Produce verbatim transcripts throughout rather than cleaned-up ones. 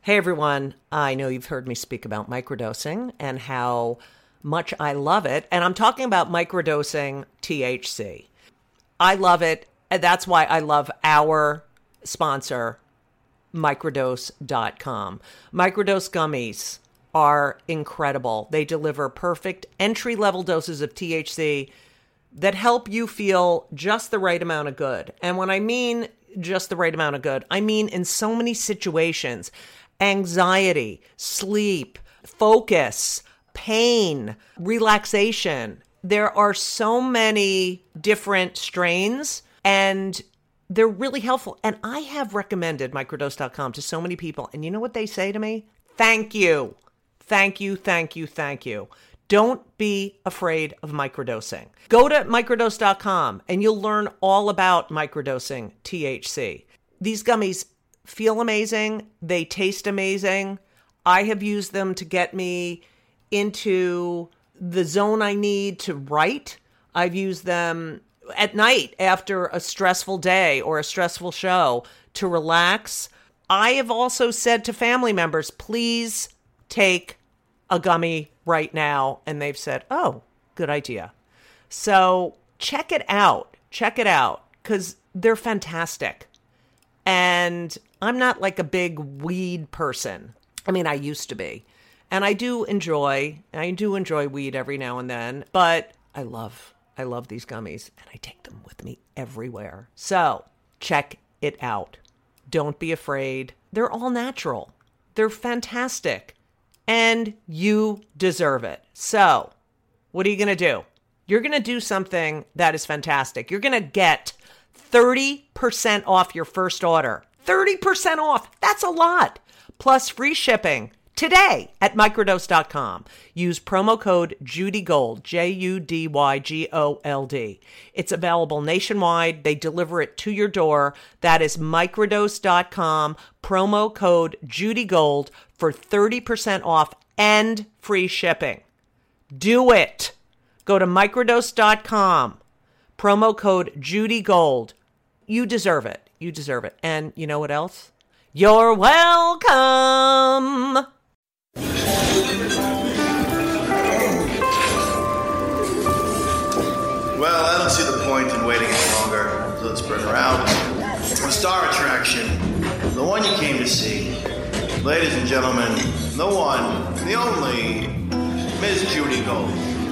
Hey, everyone. I know you've heard me speak about microdosing and how much I love it. And I'm talking about microdosing T H C. I love it. And that's why I love our sponsor, microdose dot com. Microdose gummies are incredible. They deliver perfect entry-level doses of T H C that help you feel just the right amount of good. And when I mean just the right amount of good, I mean in so many situations. Anxiety, sleep, focus, pain, relaxation. There are so many different strains and they're really helpful. And I have recommended microdose dot com to so many people. And you know what they say to me? Thank you. Thank you, thank you, thank you. Don't be afraid of microdosing. Go to microdose dot com and you'll learn all about microdosing T H C. These gummies feel amazing. They taste amazing. I have used them to get me into the zone I need to write. I've used them at night after a stressful day or a stressful show to relax. I have also said to family members, please take a gummy right now. And they've said, oh, good idea. So check it out. Check it out because they're fantastic. And I'm not like a big weed person. I mean, I used to be. And I do enjoy, I do enjoy weed every now and then. But I love, I love these gummies. And I take them with me everywhere. So check it out. Don't be afraid. They're all natural. They're fantastic. And you deserve it. So what are you going to do? You're going to do something that is fantastic. You're going to get thirty percent off your first order. thirty percent off. That's a lot. Plus free shipping today at microdose dot com. Use promo code JudyGold, J U D Y G O L D. It's available nationwide. They deliver it to your door. That is microdose dot com, promo code JudyGold for thirty percent off and free shipping. Do it. Go to microdose dot com, promo code JudyGold. You deserve it. You deserve it. And you know what else? You're welcome. Well, I don't see the point in waiting any longer, so let's bring her out. The star attraction, the one you came to see. Ladies and gentlemen, the one, the only, Miss Judy Gold.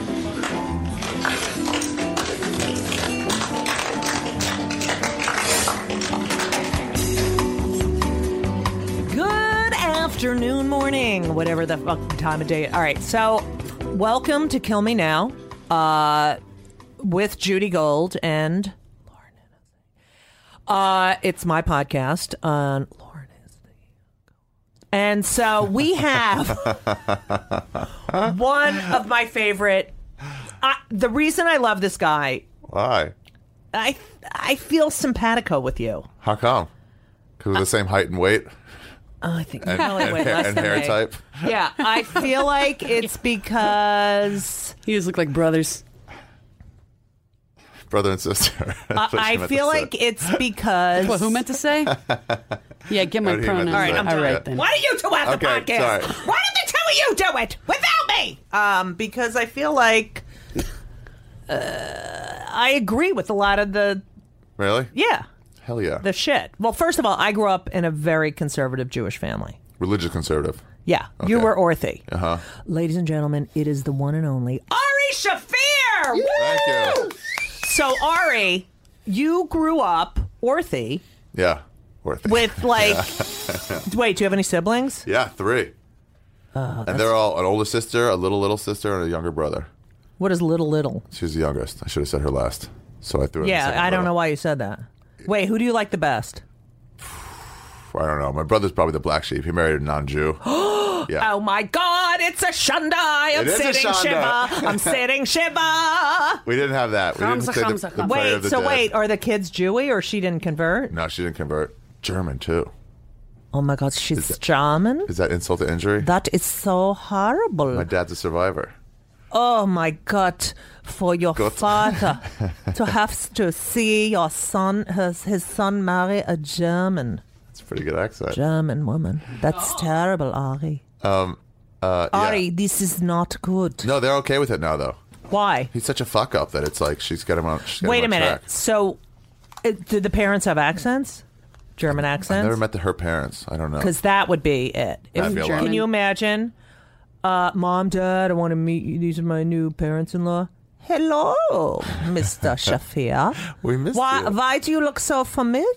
Good afternoon, morning, whatever the fuck time of day. All right, so welcome to Kill Me Now uh, with Judy Gold and Lauren Hennessy. Uh, it's my podcast on Lauren Hennessy. And so we have one of my favorite. Uh, the reason I love this guy, Why? I I feel simpatico with you. How come? Because we're the same height and weight Oh, I think and, probably and, way hair, less and than hair me. type. Yeah, I feel like it's because You guys look like brothers. Brother and sister. That's what she I meant feel to say. like it's because. What, who meant to say? Yeah, get my What he meant pronouns. to All right, say. I'm All done. right, then. Why do you two have the Okay, podcast? sorry. Why did they tell you do it without me? Um, because I feel like uh, I agree with a lot of the Really? yeah Hell yeah. the shit. Well, first of all, I grew up in a very conservative Jewish family. Religious conservative. Yeah, you Okay. were orthy. Uh huh. Ladies and gentlemen, it is the one and only Ari Shafir. Woo! Thank you. So Ari, you grew up orthy Yeah. Worth it. with like. Wait, do you have any siblings? Yeah, three. Uh, and they're all an older sister, a little little sister, and a younger brother. What is little little? She's the youngest. I should have said her last. So I threw her in the Yeah, second I don't little. know why you said that. Wait, who do you like the best? I don't know. My brother's probably the black sheep. He married a non-Jew. Yeah. Oh my God, it's a shanda. I'm It is a sitting shanda. shiva. I'm sitting shiva. We didn't have that. We didn't Hamza, say the, Hamza, the Hamza. prayer of Wait, the so dead. wait, are the kids Jewy or she didn't convert? No, she didn't convert. German, too. Oh my God, she's that- German? Is that insult to injury? That is so horrible. My dad's a survivor. Oh my God, for your God. father to have to see your son, his, his son marry a German. It's pretty good accent. German woman. That's terrible, Ari. Um, uh, yeah. Ari, this is not good. No, they're okay with it now, though. Why? He's such a fuck up that it's like she's got him on. She's got Wait him a on minute. track. So, uh, did the parents have accents? German I accents? never met the, her parents. I don't know. Because that would be it. If- That'd be a lot. German. Can you imagine? Uh, Mom, Dad, I want to meet you. These are my new parents-in-law. Hello, Mister Shafir. We missed why, you. Why do you look so familiar?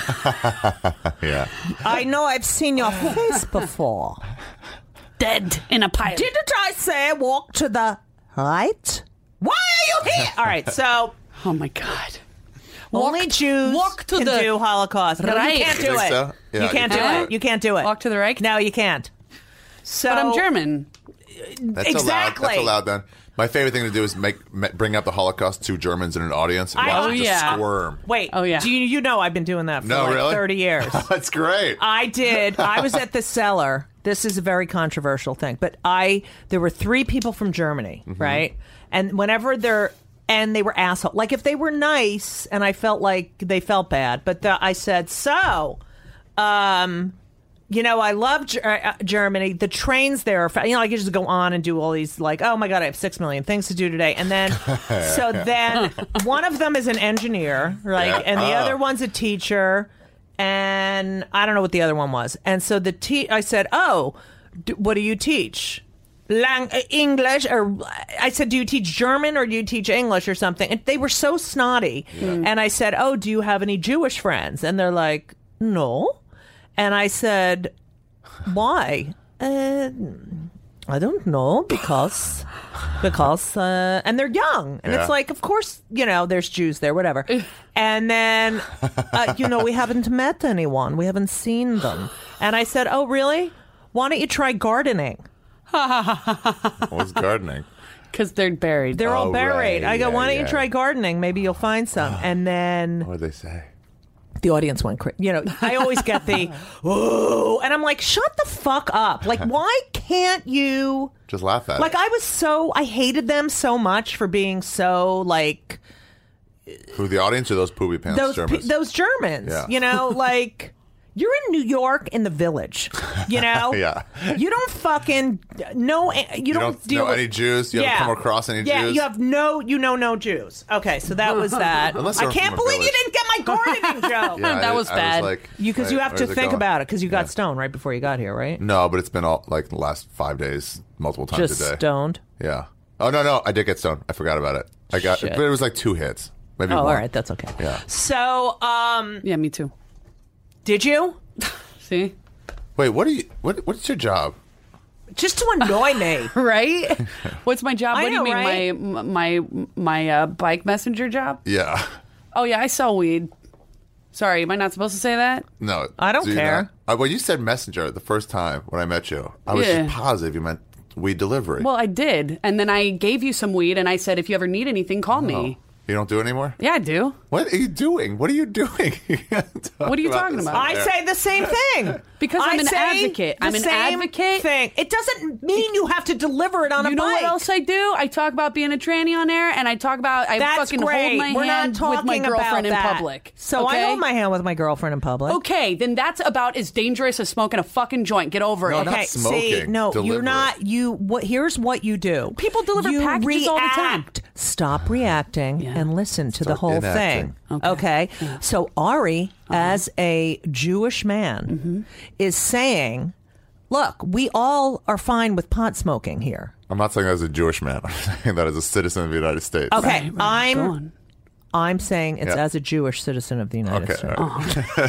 Yeah. I know I've seen your face before. Dead in a pile. Didn't I say walk to the right? Why are you here? All right, so Oh my God. only Jews walk to can the do Holocaust. No, right. you can't You do think it. so? Yeah, you can't you do can. it. You can't do it. Walk to the right? No, you can't. So, But I'm German. That's Exactly. allowed. That's allowed then. My favorite thing to do is make ma- bring up the Holocaust to Germans in an audience and I- watch Oh, them just yeah. squirm. Wait. Oh, yeah. Do you, you know I've been doing that for No, like really? thirty years. That's great. I did. I was at the cellar. This is a very controversial thing, but I there were three people from Germany, Mm-hmm. right? And whenever they're and they were asshole. Like if they were nice, and I felt like they felt bad, but the, I said so. Um, you know, I love Ger- uh, Germany. The trains there are, fa- you know, I could just go on and do all these, like, oh my God, I have six million things to do today. And then, so then one of them is an engineer, like, Yeah. and the Oh. other one's a teacher. And I don't know what the other one was. And so the te- I said, oh, d- what do you teach? Lang- uh, English, or I said, do you teach German or do you teach English or something? And they were so snotty. And I said, oh, do you have any Jewish friends? And they're like, no. And I said, why? Uh, I don't know, because, because, uh, and they're young. And Yeah. it's like, of course, you know, there's Jews there, whatever. And then, uh, you know, we haven't met anyone. We haven't seen them. And I said, oh, really? Why don't you try gardening? What's gardening? Because they're buried. They're all Oh, buried. right. I go, Yeah, why don't yeah. you try gardening? Maybe you'll find some. And then What did they say? the audience went crazy. You know, I always get the, whoa. And I'm like, shut the fuck up. Like, why can't you? Just laugh at Like, it. I was so, I hated them so much for being so, like, Who, the audience or those poopy pants those, Germans? pe- those Germans. Yeah. You know, like, you're in New York in the village, you know? Yeah. You don't fucking know, you, you don't, don't deal know with any Jews? You haven't come across any yeah, Jews? you have no, you know no Jews. Okay, so that was that. Unless I they're can't from a believe you village. didn't get my gardening joke. Yeah, That I- was I bad. like, You because you wait, have to where's it think going? about it because you got Yeah. stoned right before you got here, right? No, but it's been all like the last five days, multiple times Just a day. stoned. Yeah. Oh no, no, I did get stoned. I forgot about it. I got, Shit. but it was like two hits, maybe Oh, one. all right, that's okay. Yeah. So, um, Yeah, me too. did you See? Wait, what are you? What? What's your job? just to annoy me? Right? What's my job? I What do you know, mean? right? My my my uh, bike messenger job? Yeah. Oh yeah, I sell weed. Sorry, am I not supposed to say that? No, I don't do you care. not? Uh, when you said messenger the first time when I met you, I was Yeah. just positive you meant weed delivery. Well, I did, and then I gave you some weed, and I said, if you ever need anything, call me. You don't do it anymore? Yeah, I do. What are you doing? What are you doing? What are you talking this about? on I air. say the same thing Because I I'm an say advocate. the I'm an same advocate. Thing. It doesn't mean you have to deliver it on You a know bike. what else I do? I talk about being a tranny on air, and I talk about I That's fucking great. hold my We're hand not talking with my girlfriend in about that. public. So I okay? hold my hand with my girlfriend in public. Okay, then that's about as dangerous as smoking a fucking joint. Get over No, it. not Okay, see, smoking, no, you're delivery. not. You what? Here's what you do. People deliver you packages all the time. react. Stop reacting Yeah. and listen to the Start whole enacting. thing. Okay. So Ari, Uh-huh. as a Jewish man, Mm-hmm. is saying, "Look, we all are fine with pot smoking here." I'm not saying that as a Jewish man. I'm saying that as a citizen of the United States. Okay, Right, right. Go I'm on. I'm saying it's Yeah. as a Jewish citizen of the United Okay. States. all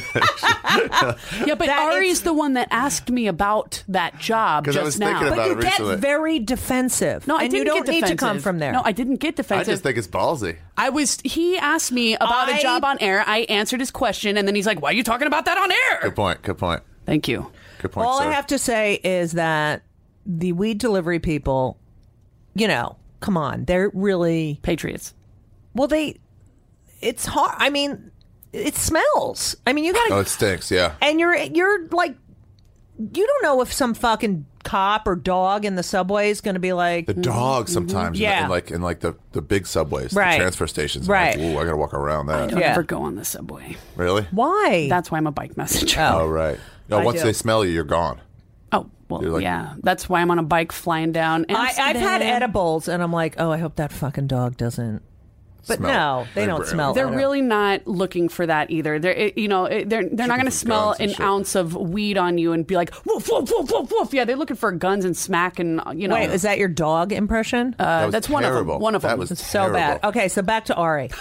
right. Yeah, but That Ari's is- the one that asked me about that job 'Cause just I was now. thinking But about you it get recently. very defensive. no, I and didn't you don't get need defensive. to come from there. No, I didn't get I defensive. just think it's ballsy. I was. He asked me about I- a job on air. I answered his question, and then he's like, "Why are you talking about that on air?" Good point. Good point. Thank you. Good point, All sir. I have to say is that the weed delivery people, you know, come on, they're really Patriots. well. They, it's hard. I mean, it smells. I mean, you gotta, Oh, it stinks. Yeah. and you're you're like, you don't know if some fucking cop or dog in the subway is going to be like The dog sometimes, in the- Yeah. in like in like the, the big subways, Right. the transfer stations. I'm Right. Like, ooh, I gotta walk around that. Don't Yeah. ever go on the subway. Really? why? That's why I'm a bike messenger. Oh, right. No, I once do. they smell you, you're gone. Oh, well, You're like- yeah. That's why I'm on a bike flying down. I, I've had Amsterdam. edibles, and I'm like, oh, I hope that fucking dog doesn't. But Smell. no, they They don't rarely. smell. They're edible. really not looking for that either. They're, it- you know, it- they're they're not going to for smell guns and an shit. ounce of weed on you and be like, woof, woof, woof, woof, woof. Yeah, they're looking for guns and smack and you know. Wait, is that your dog impression? uh, That was that's one of terrible. them. One of That them. was so bad. terrible. Okay, so back to Ari.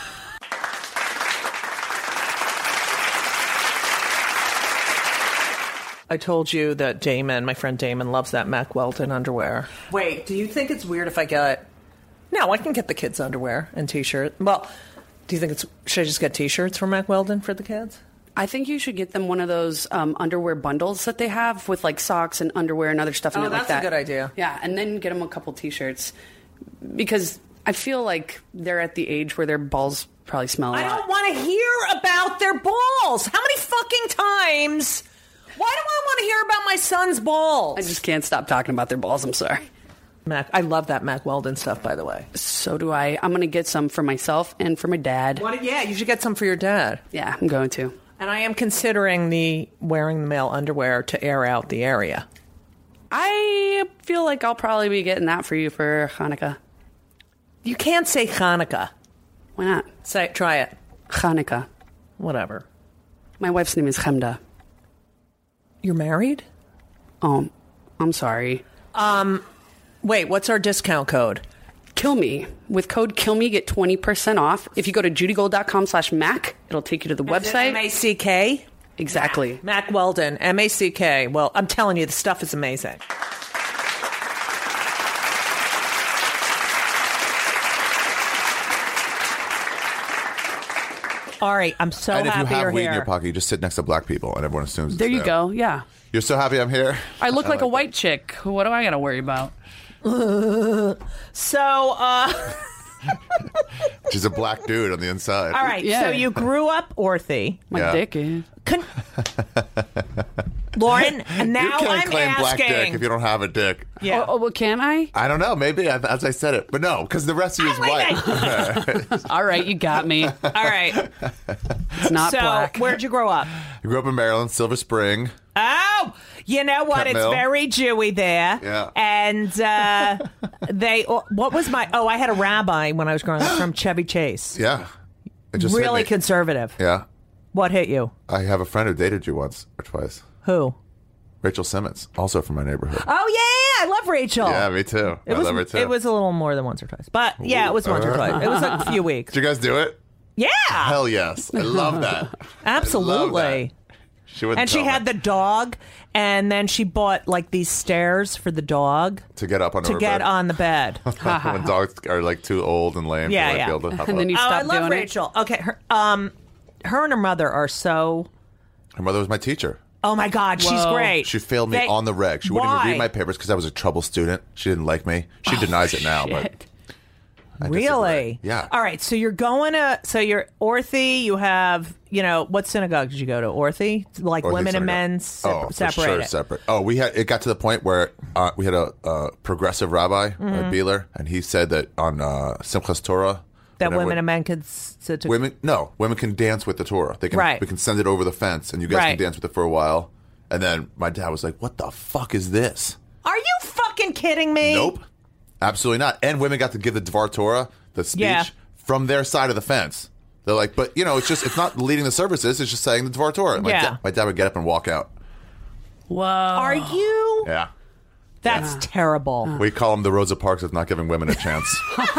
I told you that Damon, my friend Damon, loves that Mack Weldon underwear. Wait, do you think it's weird if I get... No, I can get the kids' underwear and T-shirt. Well, do you think it's... Should I just get T-shirts from Mack Weldon for the kids? I think you should get them one of those um, underwear bundles that they have with like socks and underwear and other stuff in Oh, it like that's a that. good idea. Yeah, and then get them a couple T-shirts because I feel like they're at the age where their balls probably smell a I lot. don't want to hear about their balls. How many fucking times? Why do I want to hear about my son's balls? I just can't stop talking about their balls. I'm sorry. Mac, I love that Mack Weldon stuff, by the way. So do I. I'm going to get some for myself and for my dad. What, yeah, you should get some for your dad. Yeah, I'm going to. And I am considering the wearing the male underwear to air out the area. I feel like I'll probably be getting that for you for Hanukkah. You can't say Hanukkah. Why not? Say, try it. Hanukkah. Whatever. My wife's name is Chemda. You're married? Oh, I'm sorry. Wait, what's our discount code? Kill Me. With code KILLME, get twenty percent off. If you go to judygold.com slash Mac, it'll take you to the website. M A C K? Exactly. Mack Weldon, M A C K. Well, I'm telling you, the stuff is amazing. Ari, I'm so And if you happy have you're weed here. in your pocket, you just sit next to black people, and everyone assumes it's There you them. go. Yeah. You're so happy I'm here. I look like, a like white chick. What do I got to worry about? So, uh, She's a black dude on the inside. all right. Yeah. So you grew up orthy. My Yeah. dick is. Con- Lauren, and now You can't I'm claim asking. black dick if you don't have a dick. yeah. Oh, oh, well, can I? I don't know. Maybe I- as I said it, but no, because the rest of you is white. All right, you got me. All right. It's not So, black. where'd you grow up? I grew up in Maryland, Silver Spring. Oh, you know what? Cut It's Mill. very Jewy there. Yeah. And uh, they, what was my, oh, I had a rabbi when I was growing up from Chevy Chase. Yeah, it just hit Really me. conservative. Yeah, What hit you? I have a friend who dated you once or twice. Who? Rachel Simmons, also from my neighborhood. Oh, yeah. I love Rachel. Yeah, me too. It I was, love her too. It was a little more than once or twice. But yeah, it was once or twice. It was like a few weeks. Did you guys do it? Yeah. Hell yes. I love that. Absolutely. She wouldn't And she tell had me the dog, and then she bought like these stairs for the dog to get up on to her get bed. on the bed. when dogs are like too old and lame Yeah, to like, yeah. be able to hop And up. then you Oh, I stop love doing Rachel. Okay, her, um, her and her mother are so. Her mother was my teacher. Oh my God, she's Whoa. great. She failed me They- on the reg. She wouldn't even Why? read my papers because I was a trouble student. She didn't like me. She denies it now, but Shit. I disagree. Really? Yeah. All right, so you're going to. So you're Orthy. You have. You know what synagogue did you go to? Orthy, like Or women they and started- men se- oh, for separated. sure, separate. Oh, we had it got to the point where uh, we had a, a progressive rabbi, Mm-hmm. uh, Beeler, and he said that on uh, Simchas Torah that whenever- women and men could sit to. women no women can dance with the Torah. They can Right. we can send it over the fence, and you guys Right. can dance with it for a while. And then my dad was like, "What the fuck is this?" Are you fucking kidding me? Nope, absolutely not. And women got to give the Dvar Torah, the speech, Yeah. from their side of the fence. They're like, but you know, it's just it's not leading the services. It's just saying the Dvar Torah. My, Yeah. dad, my dad would get up and walk out. Whoa. Are you? Yeah. That's terrible. We call them the Rosa Parks of not giving women a chance.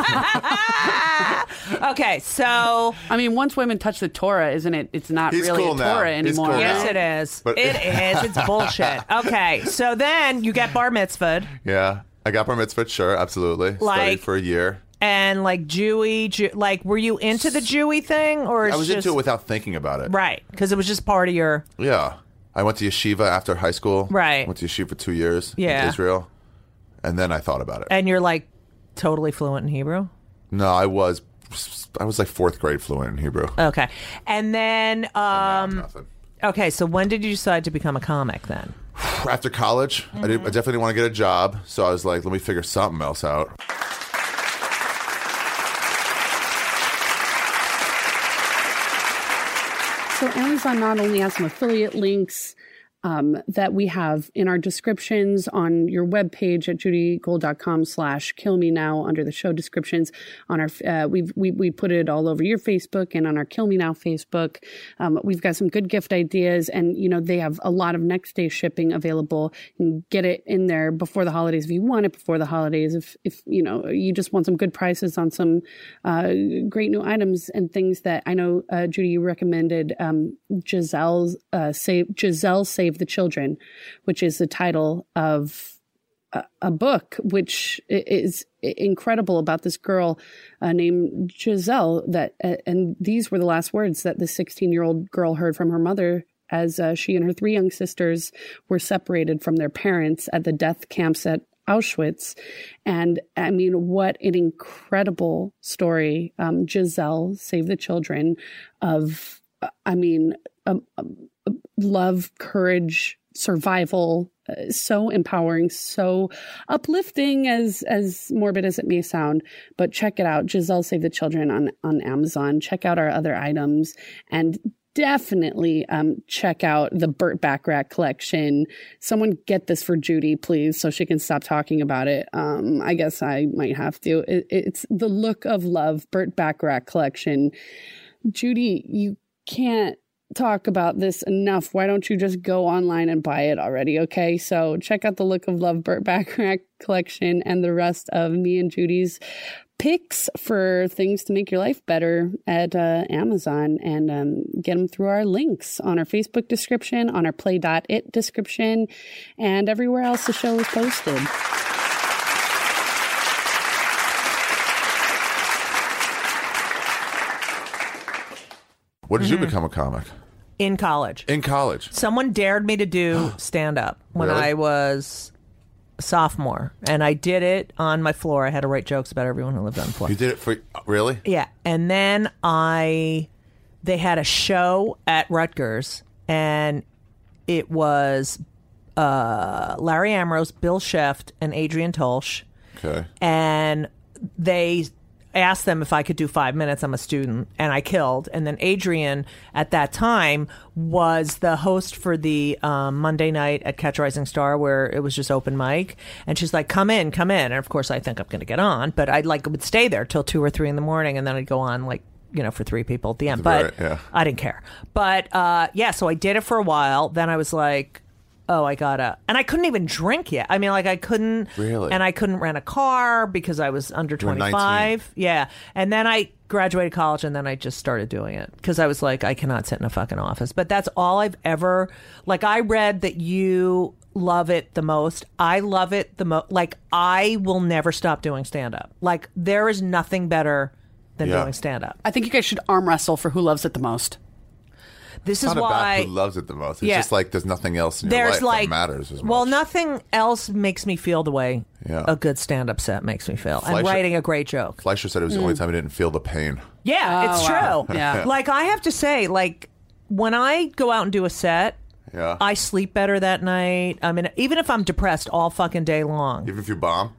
Okay, so I mean, once women touch the Torah, isn't it? It's not He's really cool a now. Torah He's anymore. cool yes, now. it is. But- it is. It's bullshit. Okay, so then you get bar mitzvahed Yeah. I got bar mitzvah, sure, absolutely. Like- Studied for a year. and like Jewy, Jew, like were you into the Jewy thing or I it's was just, into it without thinking about it. right? Because it was just part of your Yeah. I went to yeshiva after high school. Right. Went to yeshiva for two years Yeah. in Israel. And then I thought about it. and you're like totally fluent in Hebrew. no, I was I was like fourth grade fluent in Hebrew. Okay, and then um, Nothing. okay, so when did you decide to become a comic then? After college, mm-hmm. I, did, I definitely didn't want to get a job, so I was like, let me figure something else out. So Amazon not only has some affiliate links um, that we have in our descriptions on your webpage at judygold.com slash kill me now under the show descriptions. On our uh, we've we we put it all over your Facebook and on our Kill Me Now Facebook. Um, we've got some good gift ideas, and you know they have a lot of next day shipping available. You can get it in there before the holidays if you want it before the holidays. If if you know you just want some good prices on some uh, great new items and things that I know uh, Judy you recommended. Um, Giselle's uh, save Giselle Save the Children, which is the title of a, a book, which is incredible about this girl uh, named Giselle. That uh, and these were the last words that the sixteen-year-old girl heard from her mother as uh, she and her three young sisters were separated from their parents at the death camps at Auschwitz. And I mean, what an incredible story. Um, Giselle Save the Children of, uh, I mean, um, um, love, courage, survival, uh, so empowering, so uplifting, as as morbid as it may sound. But check it out, Giselle Save the Children on, on Amazon. Check out our other items, and definitely um, check out the Burt Bacharach collection. Someone get this for Judy, please, so she can stop talking about it. Um, I guess I might have to. It, it's The Look of Love, Burt Bacharach collection. Judy, you can't talk about this enough. Why don't you just go online and buy it already? Okay, so check out the Look of Love Burt Bacharach collection and the rest of me and Judy's picks for things to make your life better at uh, Amazon, and um, get them through our links on our Facebook description, on our play dot it description, and everywhere else the show is posted. When did Mm-hmm. you become a comic? In college. In college. Someone dared me to do stand-up when Really? I was a sophomore. And I did it on my floor. I had to write jokes about everyone who lived on the floor. You did it for really? Yeah. And then I, they had a show at Rutgers, and it was uh, Larry Ambrose, Bill Sheft, and Adrian Tolsch. Okay. And they asked them if I could do five minutes. I'm a student, and I killed. And then Adrian, at that time, was the host for the um, Monday night at Catch a Rising Star, where it was just open mic. And she's like, "Come in, come in." And of course, I think I'm going to get on, but I like would stay there till two or three in the morning, and then I'd go on like you know for three people at the end. But Right, yeah. I didn't care. But uh, yeah, so I did it for a while. Then I was like, oh, I gotta, and I couldn't even drink yet. I mean, like I couldn't, Really? and I couldn't rent a car because I was under You were twenty-five. nineteen. Yeah, and then I graduated college, and then I just started doing it because I was like, I cannot sit in a fucking office. But that's all I've ever, like I read that you love it the most. I love it the most. Like I will never stop doing stand-up. Like there is nothing better than Yeah. doing stand-up. I think you guys should arm wrestle for who loves it the most. This It's is not about why who loves it the most. It's Yeah. just like there's nothing else in your there's life like that matters as much. well, nothing else makes me feel the way Yeah. a good stand-up set makes me feel. And Fleischer- writing a great joke. Fleischer said it was the only time he didn't feel the pain. Yeah, Oh, it's wow. true. Yeah. Like I have to say, like when I go out and do a set, Yeah. I sleep better that night. I mean, even if I'm depressed all fucking day long. Even if you bomb.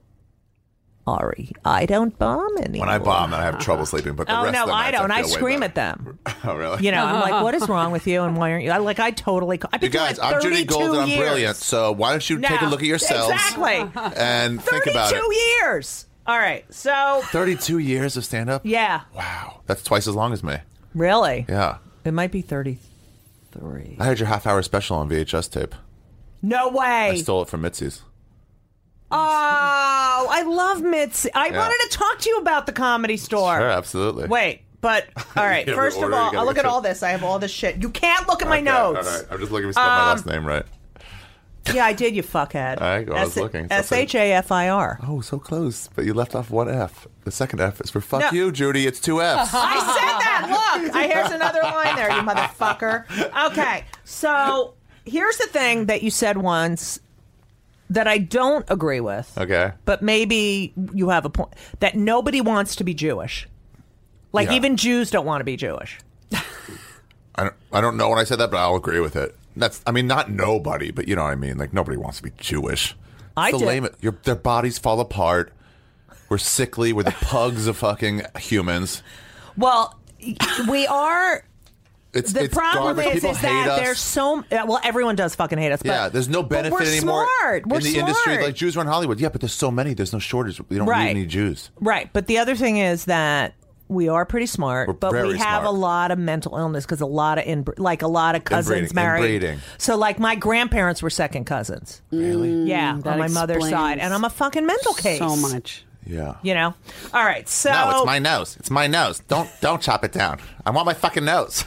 Ari, I don't bomb anymore. When I bomb, then I have trouble sleeping. But the Oh rest no, of the I nights don't. I feel way scream better. at them. Oh really? You know, I'm like, what is wrong with you, and why aren't you? I like, I totally. I've You been guys, doing it I'm Judy thirty-two Gold and I'm years. brilliant. So why don't you take a No, look at yourselves Exactly. and think about it? thirty-two years. All right, so thirty-two years of stand-up? yeah, Wow. That's twice as long as me. really, Yeah. it might be thirty-three. I had your half-hour special on V H S tape. No way. I stole it from Mitzi's. Oh, I love Mitzi. I Yeah. wanted to talk to you about the Comedy Store. Sure, absolutely. Wait, but all right. You gotta First of order, you all, gotta I'll look get at your- all this. I have all this shit. You can't look at my Okay, notes. All right. I'm just looking to spell my Um, last name right. Yeah, I did. You fuckhead. I- I was looking. S H A F I R. Oh, so close. But you left off one F. The second F is for fuck No. you, Judy. It's two Fs. I said that. Look, I, here's another line there, you motherfucker. Okay, so here's the thing that you said once that I don't agree with. Okay. But maybe you have a point that nobody wants to be Jewish. Like Yeah. even Jews don't want to be Jewish. I don't, I don't know when I said that, but I'll agree with it. That's, I mean, not nobody, but you know what I mean. Like nobody wants to be Jewish. It's I the did. lame, your, their bodies fall apart. We're sickly. We're the pugs of fucking humans. Well, we are. It's The it's problem garbage. is, People is hate that us. there's so well, everyone does fucking hate us. But, Yeah, there's no but benefit we're anymore Smart. We're in the smart. industry. Like Jews run Hollywood. Yeah, but there's so many. There's no shortage. We don't Right. need any Jews. Right, but the other thing is that we are pretty smart, We're but we very have smart. a lot of mental illness because a lot of in, like a lot of cousins Inbreeding, married. inbreeding. So like my grandparents were second cousins. Really? Yeah, that on my mother's explains side, and I'm a fucking mental case. So much. Yeah. You know. All right, so No, it's my nose. It's my nose. Don't don't chop it down. I want my fucking nose.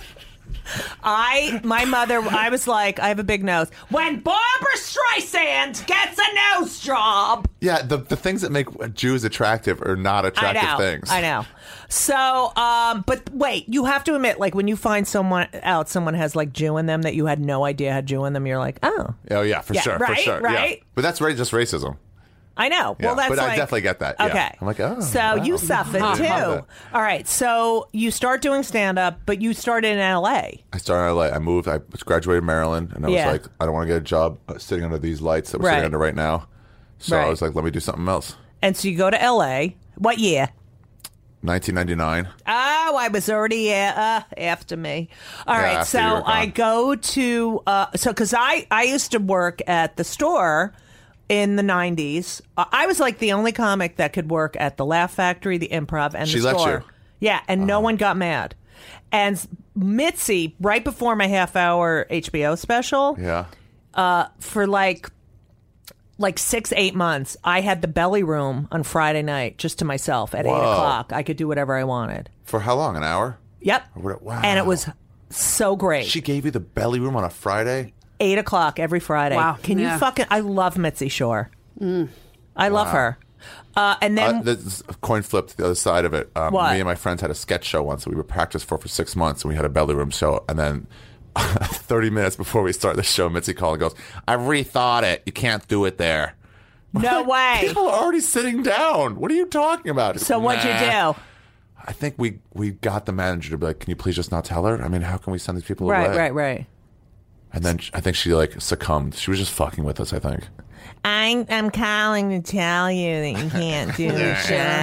I, my mother, I was like, I have a big nose. When Barbara Streisand gets a nose job. Yeah, the the things that make Jews attractive are not attractive I know, things. I know. So, um, but wait, you have to admit, like when you find someone out, someone has like Jew in them that you had no idea had Jew in them, you're like, oh, Oh yeah, for Yeah, sure, right, for sure. right? Yeah. But that's right, just racism. I know. Yeah, well, that's but I like, definitely get that, yeah. Okay. I'm like, oh, So wow. you suffered I too. didn't know All right. So you start doing stand up, but you started in L A. I started in L A. I moved. I graduated in Maryland, and I was Yeah. like, I don't want to get a job uh, sitting under these lights that we're Right. sitting under right now. So Right. I was like, let me do something else. And so you go to L A. What year? nineteen ninety-nine. Oh, I was already uh, after me. All Yeah, right, after so you were gone. I go to uh, so because I I used to work at the store in the nineties. Uh, I was like the only comic that could work at the Laugh Factory, the Improv, and She the let store. you? Uh-huh. Yeah, and no one got mad. And Mitzi, right before my half hour H B O special, Yeah. for like like six eight months, I had the belly room on Friday night just to myself at eight Whoa. o'clock. I could do whatever I wanted. For how long? An hour? Yep. What- wow. And it was so great. She gave you the belly room on a Friday? Eight o'clock every Friday. Wow. Can Yeah. you fucking? I love Mitzi Shore. I love her. Uh, and then Uh, this coin flip to the other side of it. Um, What? Me and my friends had a sketch show once that we were practiced for for six months, and we had a belly room show. And then thirty minutes before we started the show, Mitzi called and goes, "I rethought it. You can't do it there." no way. People are already sitting down. What are you talking about? So what'd you Nah. do? I think we we got the manager to be like, "Can you please just not tell her? I mean, how can we send these people Right, away?" right, right. And then sh- I think she like succumbed. She was just fucking with us. I think. I'm I'm calling to tell you that you can't do the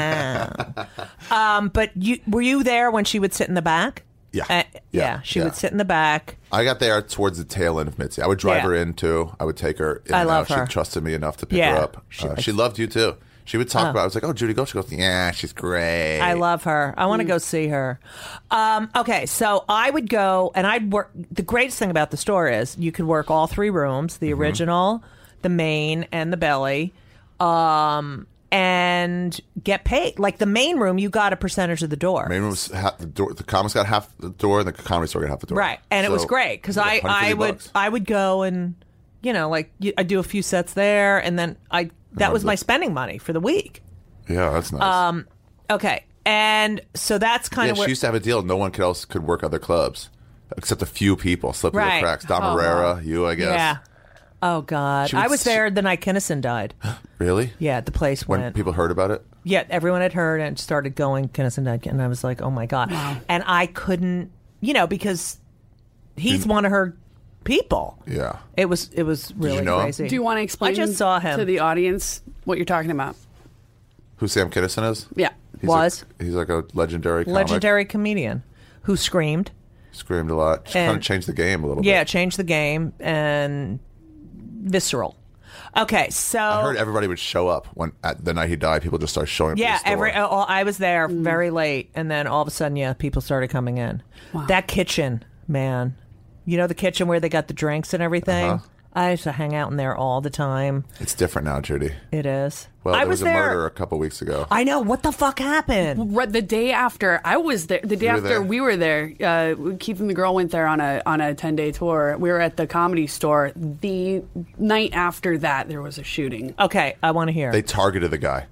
show. Um, but you were you there when she would sit in the back? Yeah. Uh, yeah, Yeah, she yeah. would sit in the back. I got there towards the tail end of Mitzi. I would drive Yeah. her in too. I would take her in I and love out. her. She trusted me enough to pick Yeah. her up. She- Uh, she loved you too. She would talk about. I was like, "Oh, Judy, go." She goes, "Yeah, she's great." I love her. I want to go see her. Um, okay, so I would go and I'd work. The greatest thing about the store is you could work all three rooms: the Mm-hmm. original, the main, and the belly, um, and get paid. Like the main room, you got a percentage of the door. Main room's half the door. The comics got half the door, and the comedy store got half the door. Right, and it was So, great because yeah, I, I one hundred fifty would bucks. I would go and you know like you- I'd do a few sets there, and then I that was my spending money for the week. Yeah, that's nice. Um, Okay, and so that's kind yeah, of she where used to have a deal. No one could else could work other clubs except a few people slip through Right. the cracks. Dom Oh, Herrera, you, I guess. yeah. Oh God, She would I was s- there the night Kinnison died. Really? Yeah, the place When went. people heard about it. Yeah, everyone had heard and started going Kinnison died, and I was like, oh my God, and I couldn't, you know, because he's one of her people. Yeah. It was it was really you know him? crazy. Do you want to explain I just saw him. to the audience what you're talking about? Who Sam Kinison is? Yeah. He's Was. like, he's like a legendary comic. Legendary comedian who screamed. Screamed a lot. Just And- kind of changed the game a little Yeah, bit. changed the game and visceral. Okay, so I heard everybody would show up when at the night he died. People just started showing up. yeah, to the store. every oh, I was there very late, and then all of a sudden, yeah, people started coming in. That kitchen, man, you know the kitchen where they got the drinks and everything. Uh-huh. I used to hang out in there all the time. It's different now, Judy. It is. Well, I there was, was, a there. murder a couple weeks ago. I know what the fuck happened. Right, the day after I was there, the day You were after there? we were there, uh, Keith and the girl went there on a on a ten day tour. We were at the Comedy Store. The night after that, there was a shooting. Okay, I want to hear. They targeted the guy.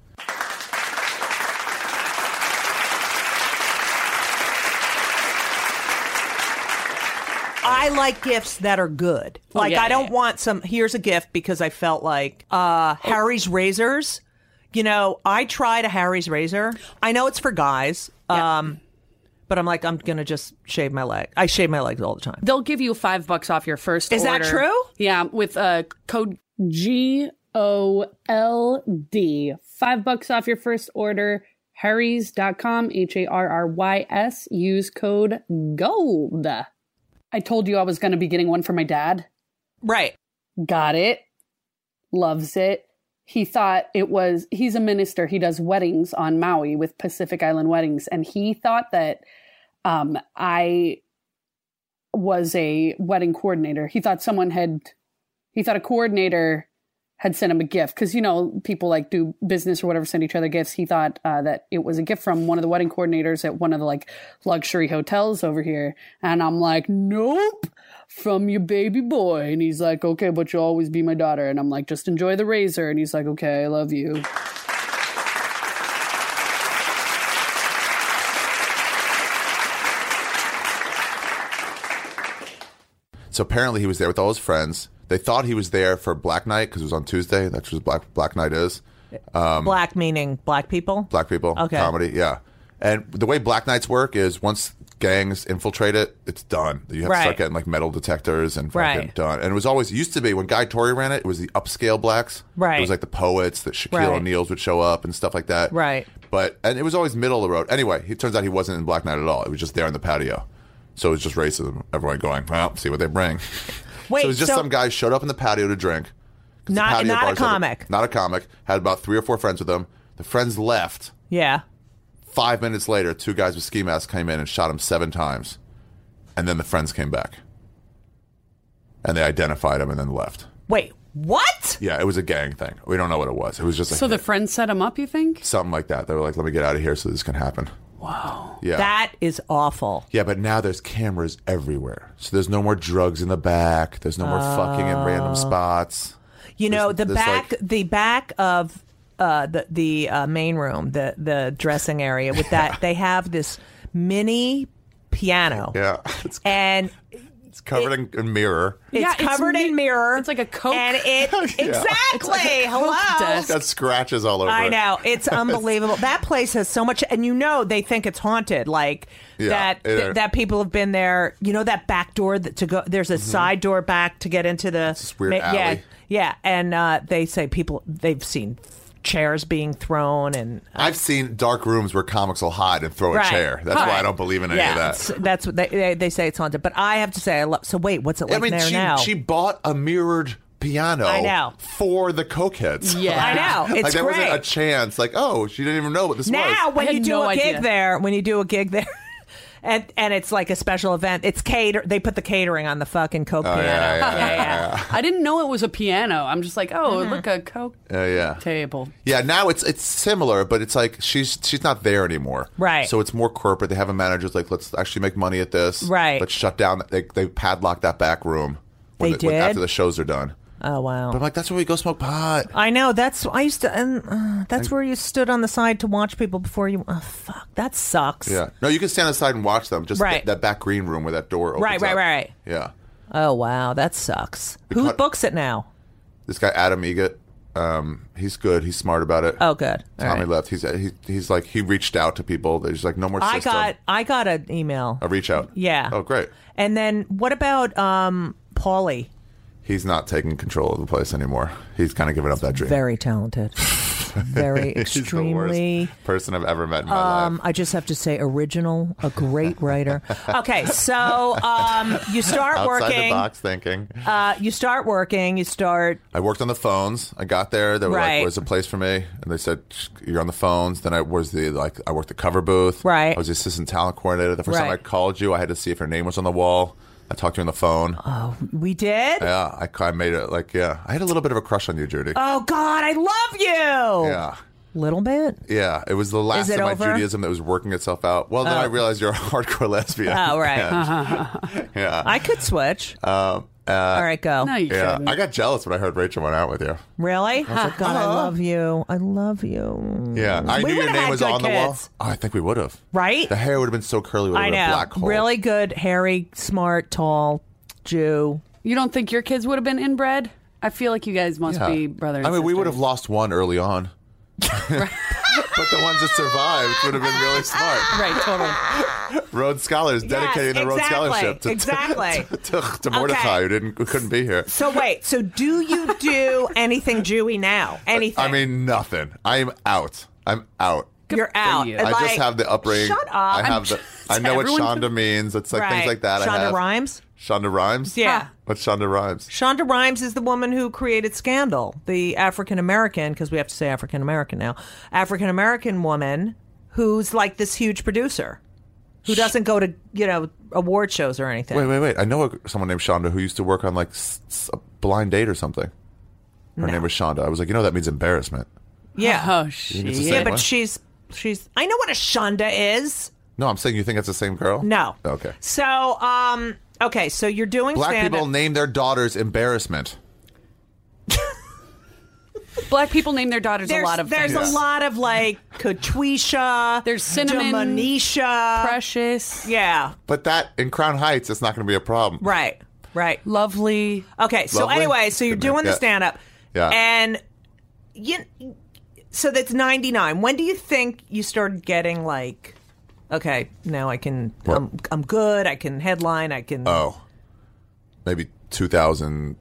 I like gifts that are good. Like yeah, I don't yeah. want some. Here's a gift because I felt like uh, Harry's razors. You know, I tried a Harry's razor. I know it's for guys, Yeah. um, but I'm like, I'm going to just shave my leg. I shave my legs all the time. They'll give you five bucks off your first Is order. that true? Yeah, with uh, code G O L D. Five bucks off your first order. Harrys dot com, H A R R Y S. Use code GOLD. I told you I was going to be getting one for my dad. Right. Got it. Loves it. He thought it was, he's a minister. He does weddings on Maui with Pacific Island Weddings. And he thought that um, I was a wedding coordinator. He thought someone had, he thought a coordinator had sent him a gift. Because, you know, people like do business or whatever, send each other gifts. He thought uh, that it was a gift from one of the wedding coordinators at one of the like luxury hotels over here. And I'm like, nope. From your baby boy. And he's like, okay, but you'll always be my daughter. And I'm like, just enjoy the razor. And he's like, okay, I love you. So apparently he was there with all his friends. They thought he was there for Black Night because it was on Tuesday. That's what Black Black Night is. Um, black meaning black people? Black people. Okay. Comedy, yeah. And the way Black Nights work is once gangs infiltrate it, it's done. You have right. to start getting like metal detectors and fucking right. done. And it was always, it used to be when Guy Torry ran it, it was the upscale blacks. Right. It was like the poets, that Shaquille right. O'Neal's would show up and stuff like that. Right. But, and it was always middle of the road. Anyway, it turns out he wasn't in Black Night at all. It was just there in the patio. So it was just racism. Everyone going, well, see what they bring. Wait, so it was just so- some guy showed up in the patio to drink. Not, not a bar's comic. Open. Not a comic. Had about three or four friends with him. The friends left. Yeah. Five minutes later, two guys with ski masks came in and shot him seven times. And then the friends came back. And they identified him and then left. Wait, what? Yeah, it was a gang thing. We don't know what it was. It was just like So the friends set him up, you think? something like that. They were like, let me get out of here so this can happen. Wow. Yeah. That is awful. Yeah, but now there's cameras everywhere. So there's no more drugs in the back. There's no more fucking in random spots. You know, the There's- there's back like- the back of uh, the the uh, main room, the the dressing area with that they have this mini piano. Yeah. It's, And it's covered in, in mirror. it's Yeah, it's covered mi- in mirror. it's like a Coke- And it exactly. Hello. desk. Got scratches all over I it. know. It's unbelievable. That place has so much, and you know they think it's haunted. Like Yeah, that it th- is. that people have been there. You know that back door that to go. There's a side door back to get into the this weird yeah, alley. yeah. And uh, they say people they've seen chairs being thrown and. I've seen dark rooms where comics will hide and throw a Right. chair. That's why Right. I don't believe in any yeah, of that. it's- that's what they, they they say it's haunted. But I have to say, I love. So wait, what's it like I mean, there she, now? she bought a mirrored piano I know. for the Cokeheads. Yeah. I know. It's like there great. wasn't a chance. Like, oh, she didn't even know what this Now, was. when I you had do no a gig idea. there, when you do a gig there, and and it's like a special event, it's cater. They put the catering on the fucking Coke piano. Oh, yeah, yeah, yeah, yeah. I didn't know it was a piano. I'm just like, oh, look, a Coke Uh, yeah. table. Yeah, now it's it's similar, but it's like she's she's not there anymore. Right. So it's more corporate. They have a manager who's like, let's actually make money at this. Right. Let's shut down. They they padlock that back room. When They the- when- did? after the shows are done. Oh wow. But I'm like, that's where we go smoke pot. I know. That's I used to, and uh, that's where you stood on the side to watch people before you. Oh, fuck, that sucks. Yeah. No, you can stand aside and watch them. Just Right. th- that back green room where that door opens Right, right, up. right, right. Yeah. Oh wow, that sucks. Who cut- books it now? This guy Adam Egget, um, he's good. He's smart about it. Oh, good. All Tommy right. left. He's he, he's like he reached out to people. There's like no more I system. got I got an email. a reach out. Yeah. Oh, great. And then what about um Paulie? He's not taking control of the place anymore. He's kind of given up that dream. Very talented. Very He's the extremely. worst person I've ever met in my Um, life. I just have to say, original, a great writer. Okay, so um, you start Outside working. the box thinking. Uh, you start working. You start. I worked on the phones. I got there. They were Right. like, "Where's a place for me?" And they said, "You're on the phones." Then I was the like I worked the cover booth. Right. I was the assistant talent coordinator. The first time I Right. called you, I had to see if your name was on the wall. I talked to you on the phone. Oh, we did. Yeah, I, I made it like yeah. I had a little bit of a crush on you, Judy. Oh God, I love you. Yeah. Little bit. Yeah, it was the last Is it of my over? Judaism that was working itself out. Well, then I realized you're a hardcore lesbian. Oh, right. Yeah. yeah. I could switch. Um, uh, All right, go. No, you yeah. couldn't. I got jealous when I heard Rachel went out with you. Really? Oh, God, I love you. I love you. Yeah, I We knew your would've name had was good on the wall. kids. Oh, I think we would have. Right? The hair would have been so curly. Would have I been a know. black hole. Really good, hairy, smart, tall Jew. You don't think your kids would have been inbred? I feel like you guys must Yeah. be brothers. I mean, and we would have sisters. lost one early on. But the ones that survived would have been really smart. Right, totally. Rhodes Scholars dedicating the Rhodes exactly, Scholarship to, exactly. to, to, to Mordecai, Okay. who didn't, who couldn't be here. So wait, so do you do anything Jewy now? Anything? I mean, nothing. I am out. I'm out. You're out. you. And I like, just have the upbringing. Shut up. I have I'm the. I know what everyone- Shonda means. It's like right. things like that. I Shonda have. Rhimes? Shonda Rhimes. Yeah. What's Shonda Rhimes? Shonda Rhimes is the woman who created Scandal, the African American, because we have to say African American now, African American woman who's like this huge producer who doesn't go to, you know, award shows or anything. Wait, wait, wait. I know a, someone named Shonda who used to work on like s- s- a Blind Date or something. Her name was Shonda. I was like, you know, that means embarrassment. Yeah. Oh, think it's the shit. same yeah, but one? she's, she's, I know what a Shonda is. No, I'm saying you think it's the same girl? No. Okay. So, um, okay, so you're doing Black stand-up. people name their daughters embarrassment. Black people name their daughters There's, a lot of there's things. a lot of like Katwisha. There's Cinnamon, Demonisha. Precious, Yeah. But that in Crown Heights, it's not going to be a problem. Right. Right. Lovely. Okay. So Lovely. anyway, so you're Good man. doing the Yeah. stand up. Yeah. And you, so that's ninety-nine. When do you think you started getting like, okay, now I can, What? I'm, I'm good. I can headline. I can. Oh, maybe two thousand.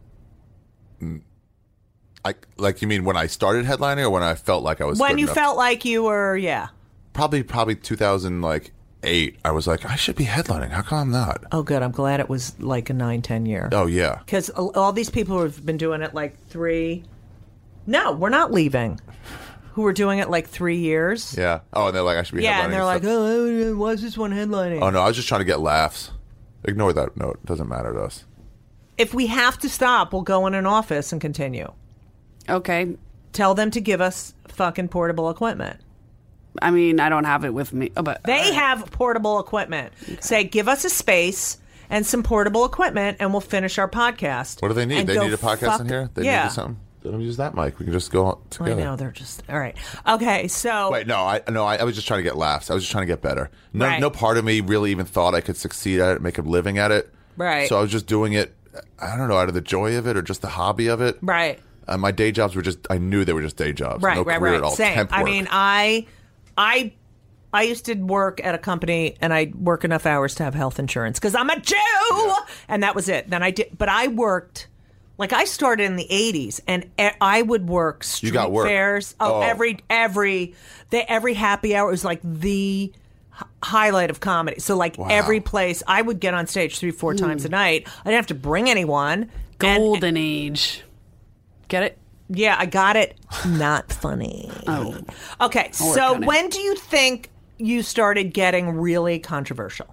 I like you mean when I started headlining or when I felt like I was when good you enough? felt like you were, yeah. probably probably two thousand like eight. I was like, I should be headlining. How come I'm not? Oh, good. I'm glad it was like a nine, ten year. Oh yeah. Because all these people who have been doing it like three. No, we're not leaving. Who were doing it like three years. Yeah. Oh, and they're like, I should be Yeah, headlining. and they're like, stuff. oh, why is this one headlining? Oh no, I was just trying to get laughs. Ignore that note. It doesn't matter to us. If we have to stop, we'll go in an office and continue. Okay. Tell them to give us fucking portable equipment. I mean, I don't have it with me, oh, but They have portable equipment. Say, give us a space and some portable equipment, and we'll finish our podcast. What do they need? And They go need a podcast fuck- in here? They yeah. need something? Let them use that mic. We can just go I together. know, they're just... All right. Okay, so... Wait, no, I no, I, I was just trying to get laughs. I was just trying to get better. No, Right. no part of me really even thought I could succeed at it, make a living at it. Right. So I was just doing it. I don't know, out of the joy of it or just the hobby of it. Right. Uh, my day jobs were just. I knew they were just day jobs. Right, no right, career right. at all. Same. Temp I work. mean, I, I, I used to work at a company, and I work enough hours to have health insurance because I'm a Jew, and that was it. Then I did, but I worked. Like I started in the eighties, and e- I would work street You got work. fairs. Oh, Oh. every every the, every happy hour was like the h- highlight of comedy. So like Wow. every place I would get on stage three four times a night. I didn't have to bring anyone. And- golden age. Get it? yeah, I got it. Not funny. Oh. Okay, work so on it. when do you think you started getting really controversial?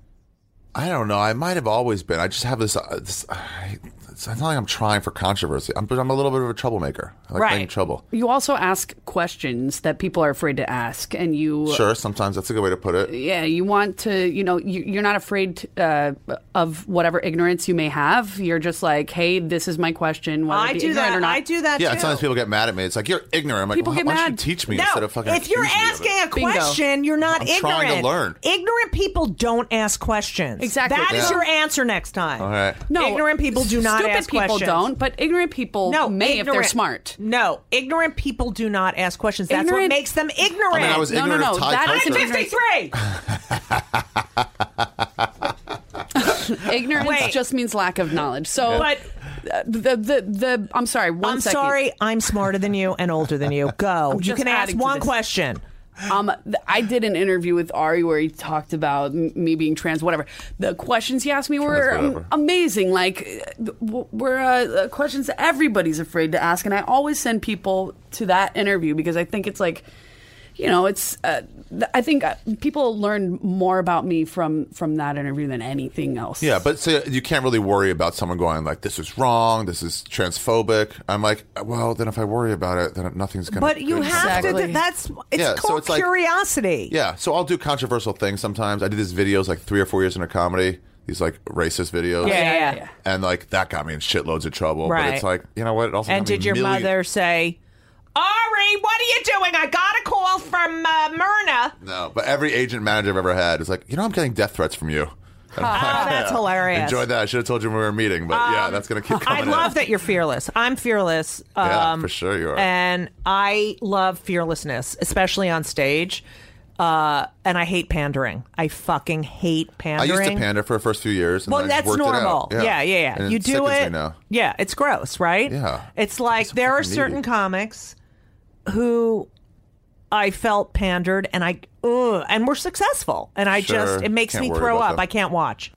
I don't know. I might have always been. I just have this. Uh, this I, it's not like I'm trying for controversy. I'm, but I'm a little bit of a troublemaker. I like Right. getting in trouble. You also ask questions that people are afraid to ask, and you Sure, sometimes that's a good way to put it. yeah, you want to, you know, you, you're not afraid uh, of whatever ignorance you may have. You're just like, hey, this is my question. Whether I it be do ignorant that. or not. I do that Yeah, too. and sometimes people get mad at me. It's like, you're ignorant. I'm like, People well, get why don't you mad. teach me No, instead of fucking if you're accusing me of asking it? a Bingo. question, you're not I'm ignorant. trying to learn. Ignorant people don't ask questions. Exactly. That is Yeah. your answer next time. All right. No, ignorant people do not stupid ask people questions. don't, but ignorant people No, may if they're ignorant- smart. No, ignorant people do not ask questions. That's what Ignorant- makes them ignorant. I mean, I was No, no, ignorant no, of Thai that I'm culture. fifty-three. Ignorance Wait. just means lack of knowledge. So, But uh, the the the I'm sorry. One I'm second. sorry, I'm smarter than you and older than you. Go. You just can ask adding to one this. question. Um, th- I did an interview with Ari where he talked about m- me being trans, whatever. The questions he asked me were Trans, um, whatever. amazing. Like, uh, w- were uh, uh, questions that everybody's afraid to ask, and I always send people to that interview because I think it's like, you know, it's. Uh, th- I think uh, people learn more about me from from that interview than anything else. Yeah, but so you can't really worry about someone going like, "This is wrong. This is transphobic." I'm like, well, then if I worry about it, then nothing's gonna. But you good. have Exactly. to. That's it's Yeah, so called it's like- curiosity. Yeah, so I'll do controversial things sometimes. I did these videos like three or four years into comedy. These like racist videos. Yeah, yeah, yeah, yeah. And like that got me in shitloads of trouble. Right. But it's like, you know what? It also And got me did your million- mother say, Ari, what are you doing? I got a call from uh, Myrna. No, but every agent manager I've ever had is like, you know, I'm getting death threats from you. Oh, that's hilarious. Enjoyed that. I should have told you when we were meeting, but um, yeah, that's going to keep coming. I love in. that you're fearless. I'm fearless. Um, yeah, for sure you are. And I love fearlessness, especially on stage. Uh, and I hate pandering. I fucking hate pandering. I used to pander for the first few years. And well, then I that's worked normal. It out. Yeah, yeah, yeah. And you it do sickens it. Me now. Yeah, it's gross, right? Yeah. It's like it's there are needy. certain comics who I felt pandered, and I ugh, and were successful, and I sure. just it makes can't me worry throw about up. them. I can't watch.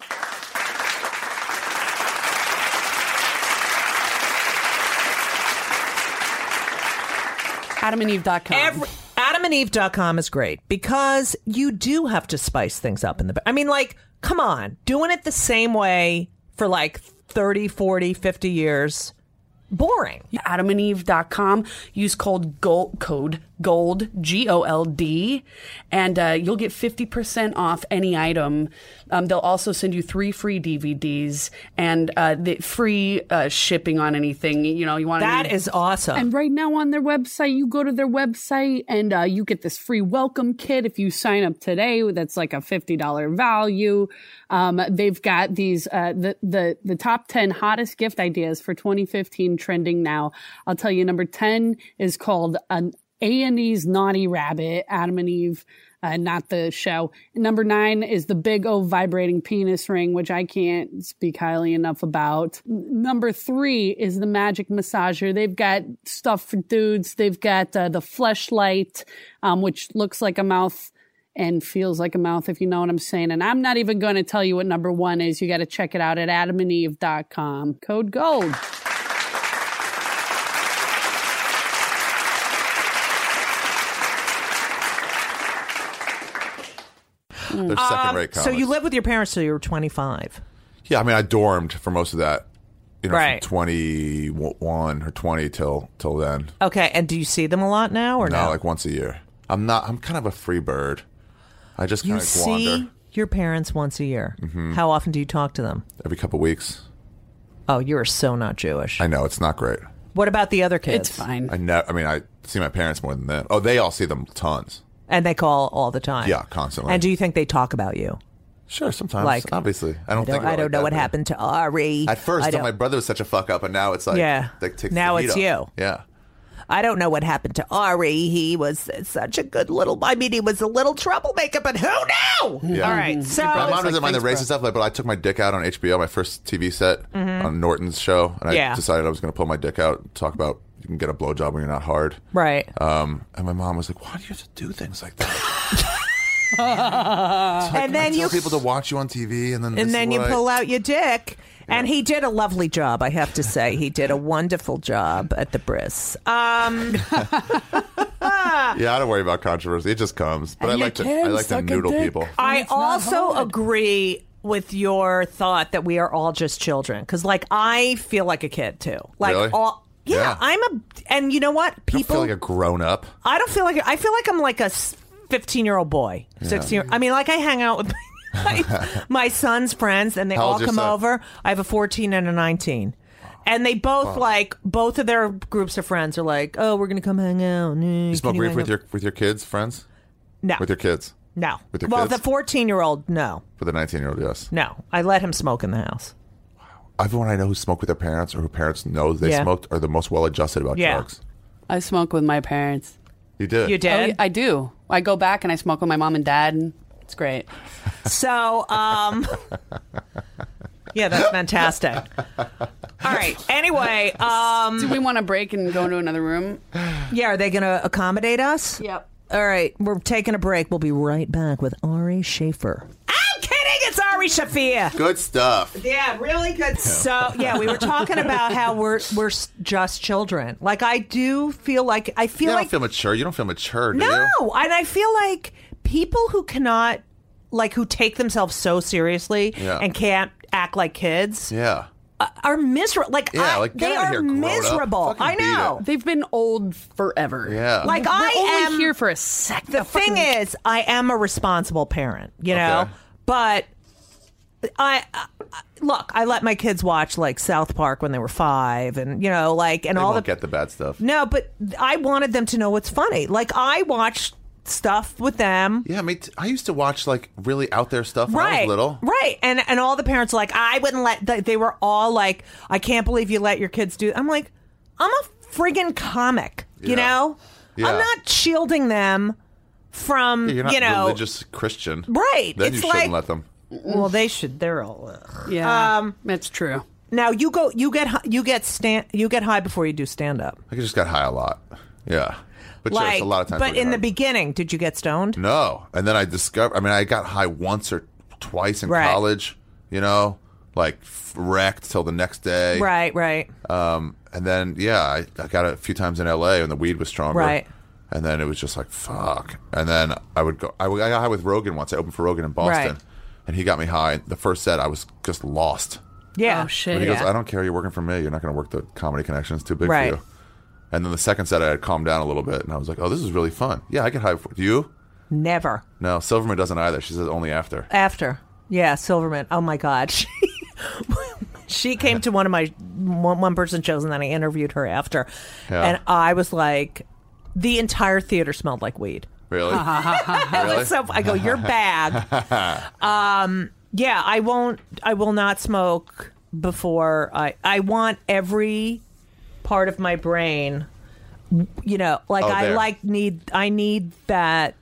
adam and eve dot com. Every, adam and eve dot com is great because you do have to spice things up in the... I mean, like, come on. Doing it the same way for like thirty, forty, fifty years... boring. adam and eve dot com. Use code GOLD, code GOLD, G O L D, and uh, you'll get fifty percent off any item. Um, they'll also send you three free D V Ds and uh, the free uh, shipping on anything. You know, you want That to is awesome. And right now on their website, you go to their website and uh, you get this free welcome kit if you sign up today. That's like a fifty dollars value. Um, they've got these uh, the the the top ten hottest gift ideas for twenty fifteen trending now. I'll tell you, number ten is called an A and E's Naughty Rabbit, Adam and Eve, uh, not the show. Number nine is the Big O vibrating penis ring, which I can't speak highly enough about. Number three is the Magic Massager. They've got stuff for dudes. They've got uh, the Fleshlight, um, which looks like a mouth and feels like a mouth, if you know what I'm saying. And I'm not even going to tell you what number one is. You got to check it out at adam and eve dot com. Code GOLD. They're second-rate comics. So you lived with your parents till you were twenty-five. Yeah, I mean, I dormed for most of that. You know, Right. from twenty-one or twenty till till then. Okay, and do you see them a lot now or no? No, like once a year. I'm not. I'm kind of a free bird. I just you kind of see wander your parents once a year. Mm-hmm. How often do you talk to them? every couple weeks. Oh, you are so not Jewish. I know it's not great. What about the other kids? It's fine. I know. I mean, I see my parents more than them. Oh, they all see them tons. And they call all the time. Yeah, constantly. And do you think they talk about you? Sure, sometimes. Like, obviously, I don't I don't, think. I don't like know that, what but- happened to Ari. At first, I I don't, my brother was such a fuck up, and now it's like, Yeah. that takes Now the heat it's off. you. Yeah. I don't know what happened to Ari. He was such a good little. I mean, he was a little troublemaker, but who knew? Yeah. All right, so My mom like, doesn't mind the thanks, racist stuff, like, but I took my dick out on H B O, my first T V set on Norton's show, and I Yeah. decided I was going to pull my dick out and talk about you can get a blowjob when you're not hard. right. Um, and my mom was like, "Why do you have to do things like that?" It's like, And then I tell you- people to watch you on T V, and then this and then is you what I- pull out your dick. And he did a lovely job, I have to say. He did a wonderful job at the bris. Um, Yeah, I don't worry about controversy; it just comes. But And I you like to, can I like to suck a noodle dick. people. I It's not also hard. agree with your thought that we are all just children. Because, like, I feel like a kid, too. Like, Really? all. Yeah, Yeah. I'm a. And you know what? I don't People. feel like a grown up. I don't feel like I feel like I'm like a fifteen-year-old boy, sixteen. Year, I mean, like I hang out with my, my son's friends, and they How all old's your come son? over. I have a fourteen and a nineteen, and they both like both of their groups of friends are like, "Oh, we're gonna come hang out." You smoke weed with your with your kids, friends, no, with your kids, no. with your well, kids? the fourteen-year-old, no, for the nineteen-year-old, yes. no. I let him smoke in the house. Everyone I know who smoked with their parents or who parents know they Yeah. smoked are the most well-adjusted about Yeah. drugs. I smoke with my parents. You did. You Oh, did. yeah, I do. I go back and I smoke with my mom and dad, and it's great. So, um, yeah, that's fantastic. All right. Anyway, um, Do we want to break and go into another room? yeah, are they going to accommodate us? Yep. All right, we're taking a break. We'll be right back with Ari Schaefer. I'm kidding. It's Ari Shafir. Good stuff. Yeah, really good. So, yeah, we were talking about how we're we're s- just children. Like, I do feel like I feel You like don't feel mature. You don't feel mature, do no, you? and I feel like people who cannot, like, who take themselves so seriously Yeah. and can't act like kids. Yeah. Are miserable. Like, Yeah, I, like, get they outta are here, grown up. miserable. Fucking I beat know. it. They've been old forever. Yeah. Like, We're I only am here for a sec. The a thing fucking- is, I am a responsible parent, you know, Okay. but I, I look. I let my kids watch like South Park when they were five, and you know, like, and They all won't the get the bad stuff. no, but I wanted them to know what's funny. Like, I watched stuff with them. Yeah, I mean, I used to watch like really out there stuff when Right, I was little. right, and and all the parents were like, I wouldn't let. They, they were all like, I can't believe you let your kids do. I'm like, I'm a friggin' comic, you Yeah. know. Yeah. I'm not shielding them from, Yeah, you're not you know, religious Christian, right? Then it's you like, shouldn't let them. well, they should. They're all. Ugh. Yeah, Um, that's true. Now you go. You get. hi- You get stand. You get high before you do stand up. I just got high a lot. Yeah, but Like, yes, a lot of times. but I get in the high. beginning, did you get stoned? No, and then I discovered. I mean, I got high once or twice in Right. college. You know, like f- wrecked till the next day. Right. Right. Um, and then yeah, I, I got it a few times in L A when the weed was stronger. Right. And then it was just like fuck. And then I would go. I, I got high with Rogan once. I opened for Rogan in Boston, Right. and he got me high. The first set, I was just lost. Yeah. Oh, shit. But he Yeah. goes, I don't care. You're working for me. You're not going to work the comedy connection. It's too big Right. for you. And then the second set, I had calmed down a little bit, and I was like, oh, this is really fun. Yeah, I get high. Do you? Never. No, Silverman doesn't either. She says only after. After. Yeah, Silverman. Oh my God. She, she came to one of my one, one person shows and then I interviewed her after. Yeah. And I was like, the entire theater smelled like weed. Really? really? So I go, you're bad. um, yeah, I won't, I will not smoke before I, I want every part of my brain, you know, like Oh, I there. like need, I need that.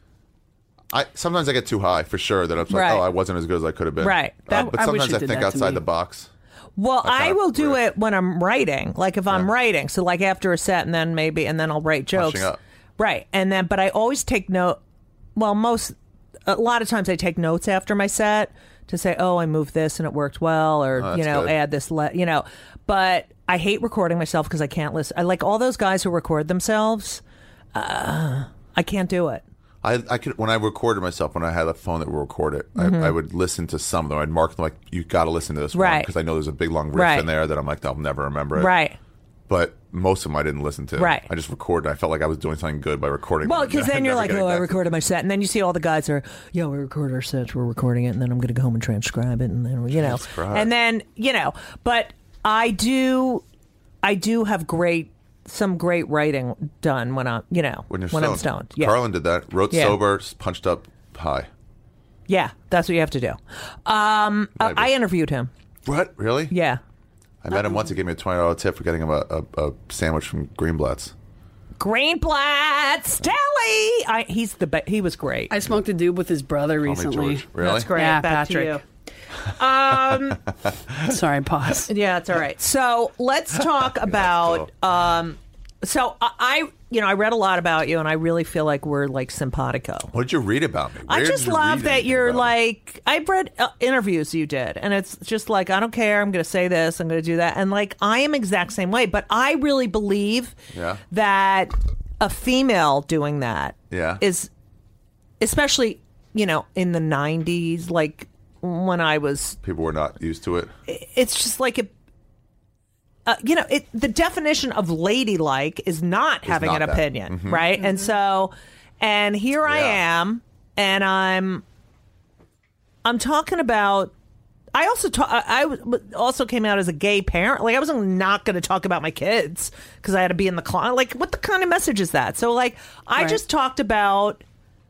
I sometimes I get too high for sure. That I'm like, Right. oh, I wasn't as good as I could have been. Right. Uh, That- but I wish sometimes it I did think that to outside me. the box. Well, I I kinda will do riff. it when I'm writing. Like if I'm Yeah. writing, so like after a set, and then maybe, and then I'll write jokes. Punching up. Right, and then, but I always take note. Well, most, a lot of times I take notes after my set to say, oh, I moved this and it worked well, or Oh, you that's know, good. add this, le-, you know. But I hate recording myself because I can't listen. I like all those guys who record themselves. Uh, I can't do it. I, I could when I recorded myself when I had a phone that would record it. Mm-hmm. I, I would listen to some of them. I'd mark them like you got to listen to this one Right. because I know there's a big long riff Right. in there that I'm like I'll never remember it. Right. But most of them I didn't listen to. Right. I just recorded. I felt like I was doing something good by recording. Well, them. because then you're Never like, getting oh, I back to- recorded my set, and then you see all the guys are, yeah, we record our sets, we're recording it, and then I'm going to go home and transcribe it, and then you know, Transcribe. and then you know, but I do, I do have great, some great writing done when I'm, you know, when you're when stoned. I'm stoned. Yeah, Carlin did that. Wrote Yeah. sober, punched up high. yeah, that's what you have to do. Um, I, Maybe. I interviewed him. What? Really? Yeah, I met him once. He gave me a twenty dollar tip for getting him a, a, a sandwich from Greenblatt's. Greenblatt, Telly. I, he's the be- he was great. I smoked a doob with his brother Call me recently. George. Really? That's great. Yeah, Back to Patrick. you. Um. Sorry, pause. Yeah, it's all right. So let's talk about. Um, so I, I, you know, I read a lot about you, and I really feel like we're like simpatico. What did you read about me? I Where just did you love read that anything you're about me? like. I've read uh, interviews you did, and it's just like I don't care. I'm going to say this. I'm going to do that, and like I am exact same way. But I really believe Yeah. that a female doing that Yeah. is, especially you know in the nineties, like when I was People were not used to it. it's just like a uh, you know it the definition of ladylike is not having not an that. opinion, right? And so and here I Yeah. am, and I'm I'm talking about I also ta- I, I w- also came out as a gay parent. Like I wasn't not going to talk about my kids because I had to be in the closet. Like what the kind of message is that? So like I Right. just talked about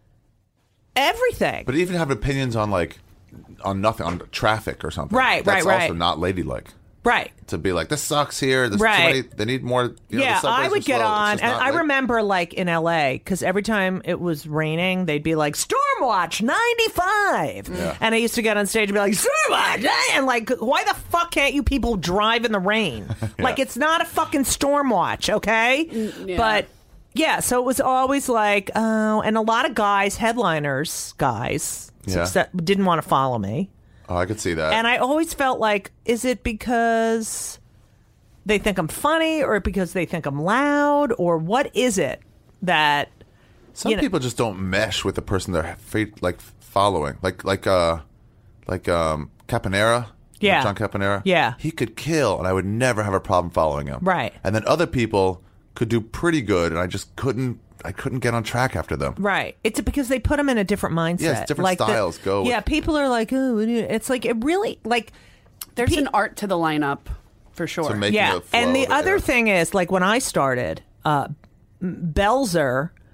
everything. But even have opinions on like on nothing on traffic or something. Right, That's right, also right. not ladylike. right. To be like this sucks here. There's Right. too many. They need more. You know, Yeah, the subways I are would get slow. It's on, just and not I like- remember like in L A because every time it was raining, they'd be like Stormwatch ninety-five, and I used to get on stage and be like Stormwatch, eh," and like, why the fuck can't you people drive in the rain? Like it's not a fucking Stormwatch, okay? yeah. But yeah, so it was always like, oh, and a lot of guys, headliners, guys, Yeah. except- didn't want to follow me. Oh, I could see that. And I always felt like, is it because they think I'm funny or because they think I'm loud or what is it that Some you know- people just don't mesh with the person they're fa- like following. Like like uh like um Caponera. You know Yeah. John Caponera. Yeah. He could kill, and I would never have a problem following him. Right. And then other people could do pretty good, and I just couldn't. I couldn't get on track after them. right? It's because they put them in a different mindset. Yeah, it's different like the- styles go with- Yeah, people are like, oh, what do you-" it's like it really like There's Pe- an art to the lineup, for sure. To make yeah. the flow And the of it, other yeah. thing is like when I started, uh, Belzer.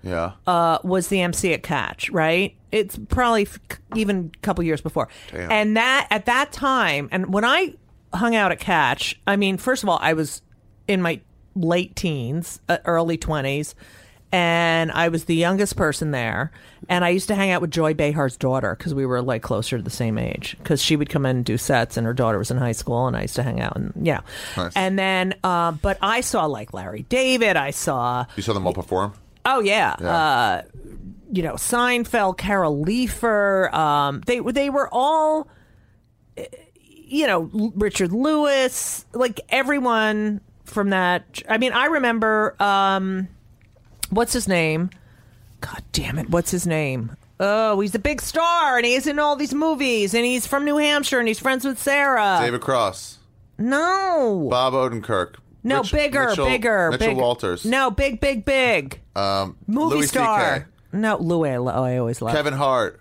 Yeah. uh, was the M C at Catch, right? It's probably f- even a couple years before. Damn. And that at that time, and when I hung out at Catch, I mean, first of all, I was in my late teens, uh, early twenties, and I was the youngest person there. And I used to hang out with Joy Behar's daughter because we were like closer to the same age. Because she would come in and do sets, and her daughter was in high school, and I used to hang out. And yeah, Nice. and then, uh, but I saw like Larry David. I saw, You saw them all perform? oh yeah, Yeah. Uh, you know, Seinfeld, Carol Leifer. Um, they they were all, uh, you know, Richard Lewis, like everyone from that. I mean, I remember, um, what's his name? God damn it, what's his name? Oh, he's a big star, and he's in all these movies, and he's from New Hampshire, and he's friends with Sarah. David Cross. No. Bob Odenkirk. No, Rich- bigger, Mitchell, bigger. Mitchell big, Walters. No, big, big, big. Um, Movie Louis star. C K. No, Louis. Oh, I always love. Kevin Hart.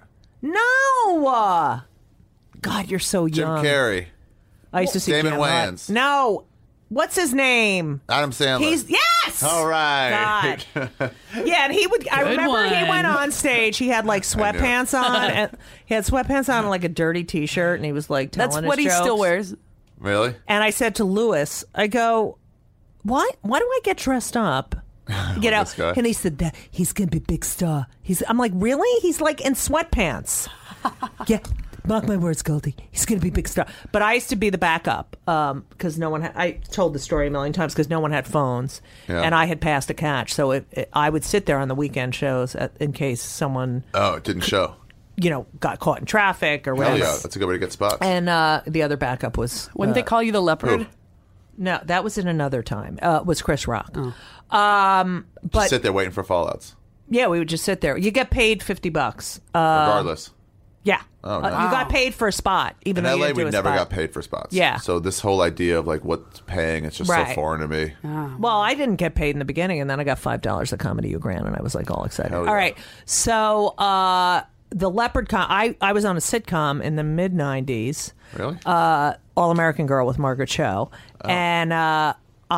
No. Uh, God, you're so Jim young. Carrey. I used to see Damon Jim Hart. Wayans. No. What's his name? Adam Sandler. He's yes. All right. God. Yeah, and he would. I Good remember he one. went on stage. He had like sweatpants on, and he had sweatpants on and like a dirty T-shirt, and he was like telling That's his what he jokes. still wears. Really? And I said to Lewis, I go, why? Why do I get dressed up? You know, this guy. and he said that he's gonna be a big star. He's. I'm like, really? He's like in sweatpants. Yeah. Mark my words, Goldie. He's going to be a big star. But I used to be the backup because no one had, I told the story a million times because no one had phones. Yeah. And I had passed a Catch. So it, it, I would sit there on the weekend shows at, in case someone, Oh, it didn't show. you know, got caught in traffic or Hell whatever. yeah. That's a good way to get spots. And uh, the other backup was, Wouldn't they call you the leopard? Who? no, that was in another time, uh, was Chris Rock. Oh. Um, Just but sit there waiting for fallouts. yeah, we would just sit there. You get paid fifty bucks. Uh, Regardless. yeah. Oh, Uh, nice. you got paid for a spot, even In though L you A, didn't we do a never spot. got paid for spots. Yeah. So this whole idea of like what's paying, it's just Right. so foreign to me. Well, I didn't get paid in the beginning, and then I got five dollars at Comedy U Grand, and I was like all excited. Hell All yeah. right, so uh, the Leopard Con. I I was on a sitcom in the mid nineties, Really? uh, All American Girl with Margaret Cho, Oh. and uh,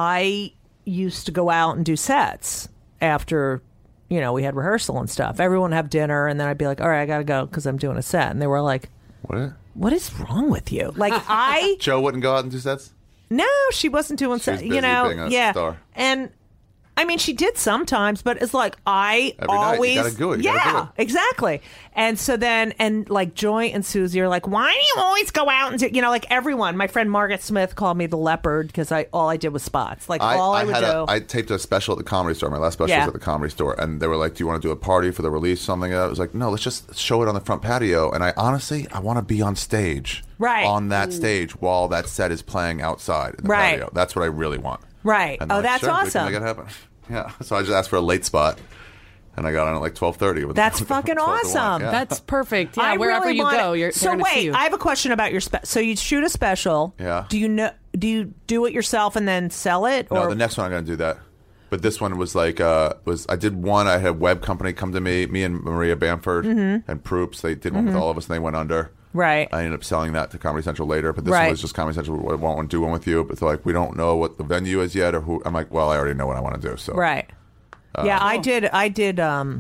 I used to go out and do sets after. You know, we had rehearsal and stuff. Everyone would have dinner, and then I'd be like, "All right, I gotta go because I'm doing a set." And they were like, what? "What is wrong with you?" Like I. Joe wouldn't go out and do sets? No, she wasn't doing so. busy You know, being a yeah, star. and I mean, she did sometimes, but it's like I Every night, you always, gotta do it, you yeah, gotta do it. exactly. And so then, and like Joy and Susie are like, "Why do you always go out and do?" You know, like everyone. My friend Margaret Smith called me the leopard because I all I did was spots. Like all I, would had do. A, I taped a special at the Comedy Store. My last special Yeah. was at the Comedy Store, and they were like, "Do you want to do a party for the release?" Something. I was like, "No, let's just show it on the front patio." And I honestly, I want to be on stage, Right. on that stage while that set is playing outside in the Right. patio. That's what I really want. Right. And they're Oh, like, that's "Sure, we can awesome. make it happen." Yeah. So I just asked for a late spot, and I got on at like twelve thirty. That's fucking awesome. Yeah. That's perfect. Yeah, I wherever really you want go, it. you're so they're gonna see wait. you. I have a question about your spe- so you shoot a special. Yeah. Do you know? Do you do it yourself and then sell it? Or No, the next one I'm going to do that. But this one was like uh was I did one. I had a web company come to me, me and Maria Bamford Mm-hmm. and Proops. They did one with all of us, and they went under. right? I ended up selling that to Comedy Central later, but this Right. one was just Comedy Central. We won't do one with you, but they're like, we don't know what the venue is yet, or who. I'm like, well, I already know what I want to do. So Right. yeah, I did. I did um,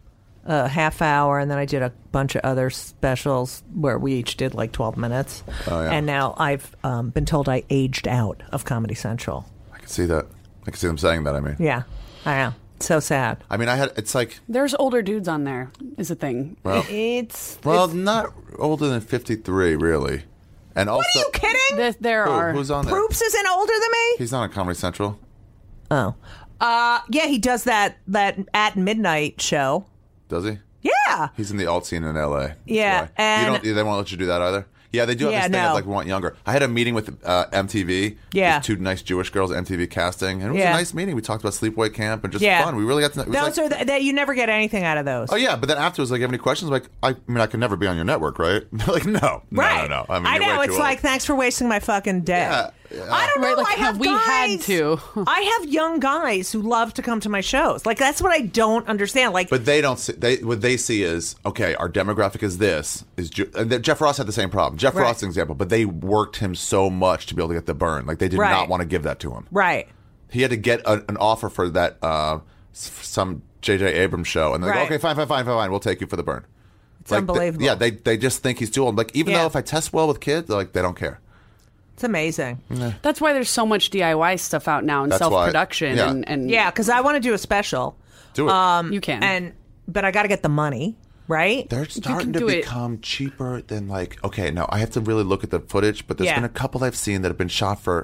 a half hour, and then I did a bunch of other specials where we each did like twelve minutes. Oh, yeah. And now I've um, been told I aged out of Comedy Central. I can see that. I can see them saying that. I mean, Yeah, I am. So sad. I mean, I had. It's like, There's older dudes on there, is a thing. well, It's well, not older than fifty-three, really. And also, Are you kidding? There, there Who- are. who's on there? Proops isn't older than me. He's not on Comedy Central. Oh, uh, yeah, he does that that at midnight show. Does he? Yeah. He's in the alt scene in L A. That's Yeah, why. and- you don't. They won't let you do that either. Yeah, they do have Yeah, this thing no. of like we want younger. I had a meeting with uh, M T V. Yeah. These two nice Jewish girls at M T V casting, and it was Yeah. a nice meeting. We talked about sleepaway camp and just Yeah. fun. We really got to. It was Those like, are the, that you never get anything out of those. oh yeah, but then afterwards, like, you have any questions? Like, I, I mean, I could never be on your network, right? like, no, Right. no, no, no. I mean, you're know. way It's too like, old. thanks for wasting my fucking day. Yeah, yeah. I don't know. Right, like, I have we had guys, to. I have young guys who love to come to my shows. Like, that's what I don't understand. Like, But they don't. See, they what they see is okay. Our demographic is this. Is Ju- and then Jeff Ross had the same problem. Jeff Right. Ross is an example, but they worked him so much to be able to get the burn. Like they did Right. not want to give that to him. right. He had to get a, an offer for that uh, s- some J J Abrams show, and they're Right. like, okay, fine, fine, fine, fine, fine, we'll take you for the burn. It's like, unbelievable. They, yeah, they they just think he's too old. Like even Yeah. though if I test well with kids, they're like they don't care. It's amazing. That's why there's so much D I Y stuff out now and That's why- self-production. yeah. And, and Yeah, because I want to do a special. Do it. Um, You can. and but I got to get the money, right? They're starting to do it. become cheaper than like okay, now I have to really look at the footage, but there's Yeah. been a couple I've seen that have been shot for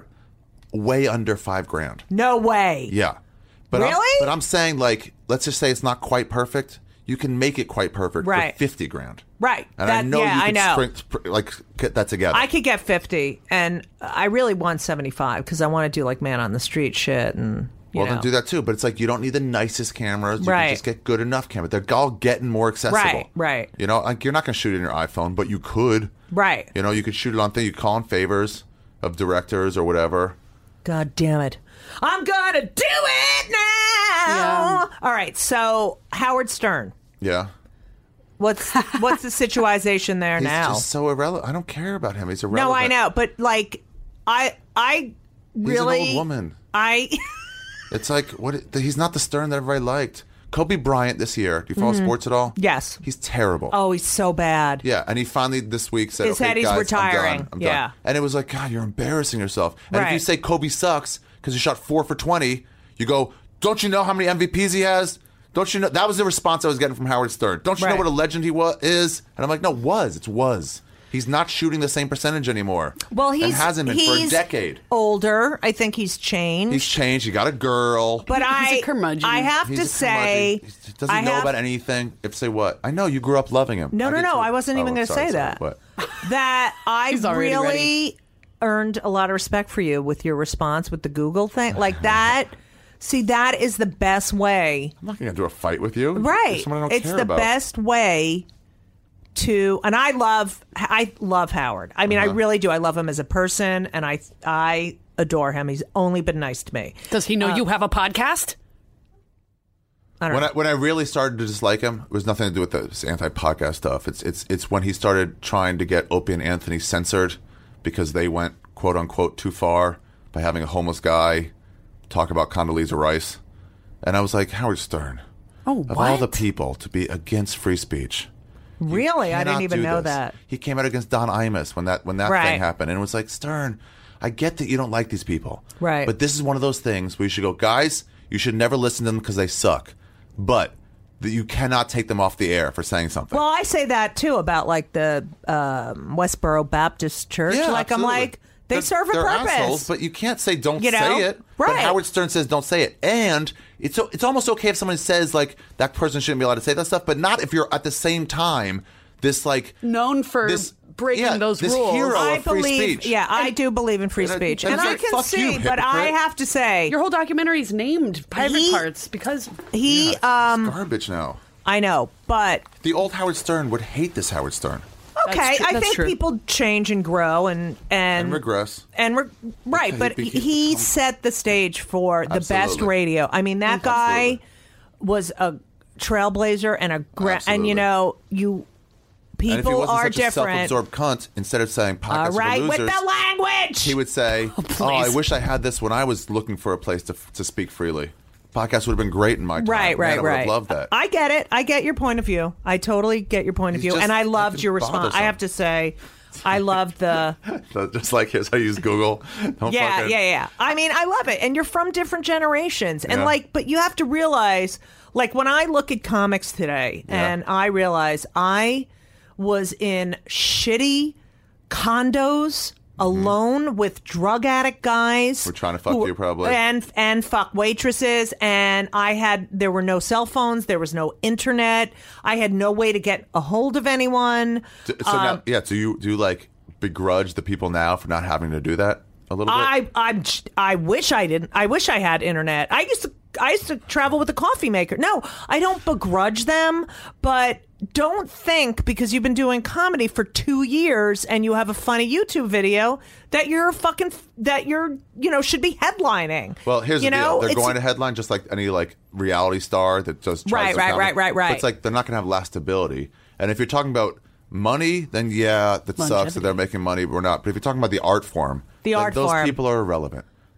way under five grand. No way. Yeah. But I'm, Really? but I'm saying like let's just say it's not quite perfect. You can make it quite perfect Right. for fifty grand. Right. And That- I know yeah, you I can know. sprint, sp- like get that together. I could get fifty, and I really want seventy-five because I want to do like man on the street shit and you well, know. then do that too. But it's like you don't need the nicest cameras. You Right. can just get good enough cameras. They're all getting more accessible. Right, right. You know, like you're not going to shoot it in your iPhone, but you could. Right. You know, you could shoot it on thing. You call in favors of directors or whatever. God damn it. I'm gonna do it now. Yeah. All right. So Howard Stern. Yeah. What's what's the situation there He's now? just so irrelevant. I don't care about him. He's irrelevant. No, I know, but like, I I really He's an old woman. I It's like what? He's not the Stern that everybody liked. Kobe Bryant this year. Do you follow sports at all? Mm-hmm. Yes. He's terrible. oh, he's so bad. Yeah, and he finally this week said, He "Okay, said he's guys, retiring. I'm done. I'm Yeah. done." And it was like, God, you're embarrassing yourself. And if you Right. say Kobe sucks because he shot four for twenty, you go, "Don't you know how many M V Ps he has? Don't you know?" That was the response I was getting from Howard Stern. Don't you know Right. what a legend he was is? And I'm like, no, was it's was. He's not shooting the same percentage anymore. Well, he's and hasn't been for a he's decade. older. I think he's changed. He's changed. He got a girl. but He's I a curmudgeon. I have He's to a say curmudgeon. He doesn't I know have- about anything. If say what? I know you grew up loving him. No, I no, did no. too. I wasn't Oh, even going to sorry, say sorry. that. What? That I He's already really ready. earned a lot of respect for you with your response with the Google thing. Like that. See, that is the best way. I'm not going to do a fight with you. Right. There's someone I don't It's care the about. best way to, and I love, I love Howard. I mean, I Uh-huh. really do. I love him as a person, and I, I adore him. He's only been nice to me. Does he know you have a podcast? I don't When know. I, when I really started to dislike him, it was nothing to do with this anti-podcast stuff. It's it's it's when he started trying to get Opie and Anthony censored because they went quote unquote too far by having a homeless guy talk about Condoleezza Rice, and I was like, Howard Stern, Oh, of all the what? people to be against free speech. Really, I cannot didn't even do know this. that. He came out against Don Imus when that when that Right. thing happened, and it was like, Stern, I get that you don't like these people, Right. But this is one of those things where you should go, guys, you should never listen to them because they suck, but that you cannot take them off the air for saying something. Well, I say that too about like the um, Westboro Baptist Church. Yeah, like absolutely. I'm like, they They're- serve a they're purpose. assholes, but you can't say don't You know? say it. But Right. Howard Stern says don't say it, and it's it's almost okay if someone says like that person shouldn't be allowed to say that stuff, but not if you're at the same time this like Known for this breaking yeah, those this rules. hero I of free believe, speech. yeah, I do believe in free And I- speech, and and it's I like, can fuck see, you, but I hypocrite. have to say, Your whole documentary's named private He- parts because he, Yeah, um, it's garbage now. I know, but The old Howard Stern would hate this Howard Stern okay, That's tr- I that's think true. people change and grow, and and and regress. and re- right, Because but he he, became- he set the stage for the best Absolutely. radio. I mean, that guy Absolutely. was a trailblazer and a gra- and Absolutely. you know you And if he people wasn't are such a different. self-absorbed cunt, instead of saying All podcasts right, for with losers, the language. he would say, "Oh, I wish I had this when I was looking for a place to to speak freely. Podcast would have been great in my time. Right, right, Man, I would right. have loved that." I get it. I get your point of view. I totally get your point of He's view, just and I loved fucking your response. bothersome. I have to say, I loved the So just like his, I use Google. Don't yeah, fucking- yeah, yeah. I mean, I love it, and you're from different generations, and Yeah. like, but you have to realize, like, when I look at comics today, Yeah. and I realize I was in shitty condos. Alone with drug addict guys. We're trying to fuck who- you, probably. and and fuck waitresses. And I had there were no cell phones, there was no internet. I had no way to get a hold of anyone. So so Um, now, yeah. Do you do you like begrudge the people now for not having to do that a little bit? I I'm I wish I didn't. I wish I had internet. I used to I used to travel with a coffee maker. No, I don't begrudge them, but don't think because you've been doing comedy for two years and you have a funny YouTube video that you're a fucking that you're you know should be headlining. Well, here's you the know, deal. They're it's- going to headline just like any like reality star that just tries Right, to right, come- right, right, But right. it's like they're not going to have lastability. And if you're talking about money, then yeah, that sucks that Longevity. they're making money. But we're not. But if you're talking about the art form, The then art those form. people are irrelevant.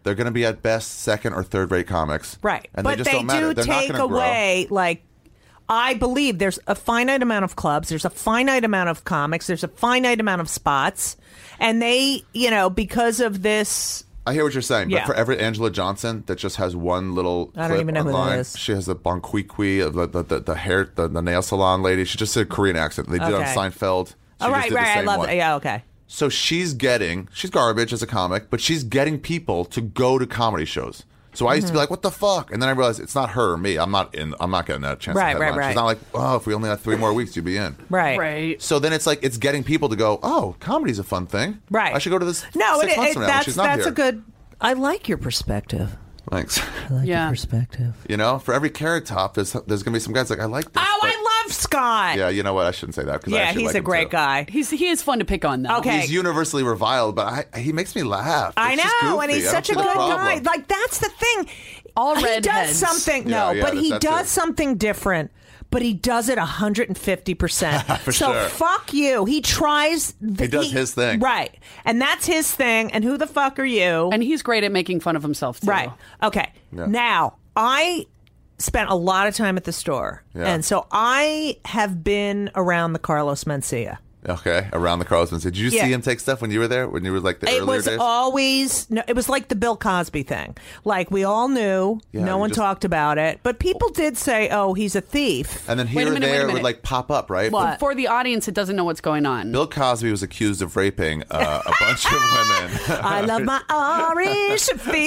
They're going to be at best second or third rate comics. Right. And but they just they don't matter. do They're not take gonna grow. away, like, I believe there's a finite amount of clubs, there's a finite amount of comics, there's a finite amount of spots. And they, you know, because of this. I hear what you're saying, Yeah. but for every Angela Johnson that just has one little I don't clip even know who that online, is. she has the Bonquiqui, the, the, the, the hair, the, the nail salon lady. She just did a Korean accent. They did it on Okay. Seinfeld. She Oh, just right, did the right. I same love one. it. Yeah, okay. So she's getting, she's garbage as a comic, but she's getting people to go to comedy shows. So I used Mm-hmm. to be like, what the fuck? And then I realized it's not her or me. I'm not in, I'm not getting that chance. Right, to right, headline. right. She's not like, oh, if we only had three more weeks, you'd be in. Right. Right. So then it's like, it's getting people to go, oh, comedy's a fun thing. Right. I should go to this No, six it, months it, from now when that's, she's not that's here. a good. I like your perspective. Thanks. I like Yeah. your perspective. You know, for every Carrot Top, there's there's gonna be some guys like I like this. Oh, but- I love Scott. Yeah, you know what? I shouldn't say that because I Yeah, actually he's like a him great too. guy. He's he is fun to pick on though. Okay. He's universally reviled, but I, he makes me laugh. I It's just know, and goofy. he's I don't such a see the good problem. guy. Like that's the thing. All he does redheads. something. Yeah, No, yeah, but that's he that does too. something different. But he does it one hundred fifty percent. For so sure. fuck you. He tries. The, He does his thing. Right, and that's his thing. And who the fuck are you? And he's great at making fun of himself too. Right. Okay. Yeah. Now, I spent a lot of time at the store. Yeah. And so I have been around the Carlos Mencia. Okay, around the Carlos Mencia. Did you Yeah. see him take stuff when you were there? When you were like the It earlier was days? always, no, it was like the Bill Cosby thing. Like we all knew, Yeah, no you one just- talked about it, but people did say, oh, he's a thief. and then Wait here a or minute, wait a there it would minute. like pop up, right? But for the audience that doesn't know what's going on. Bill Cosby was accused of raping uh, a bunch of women. I love my Ari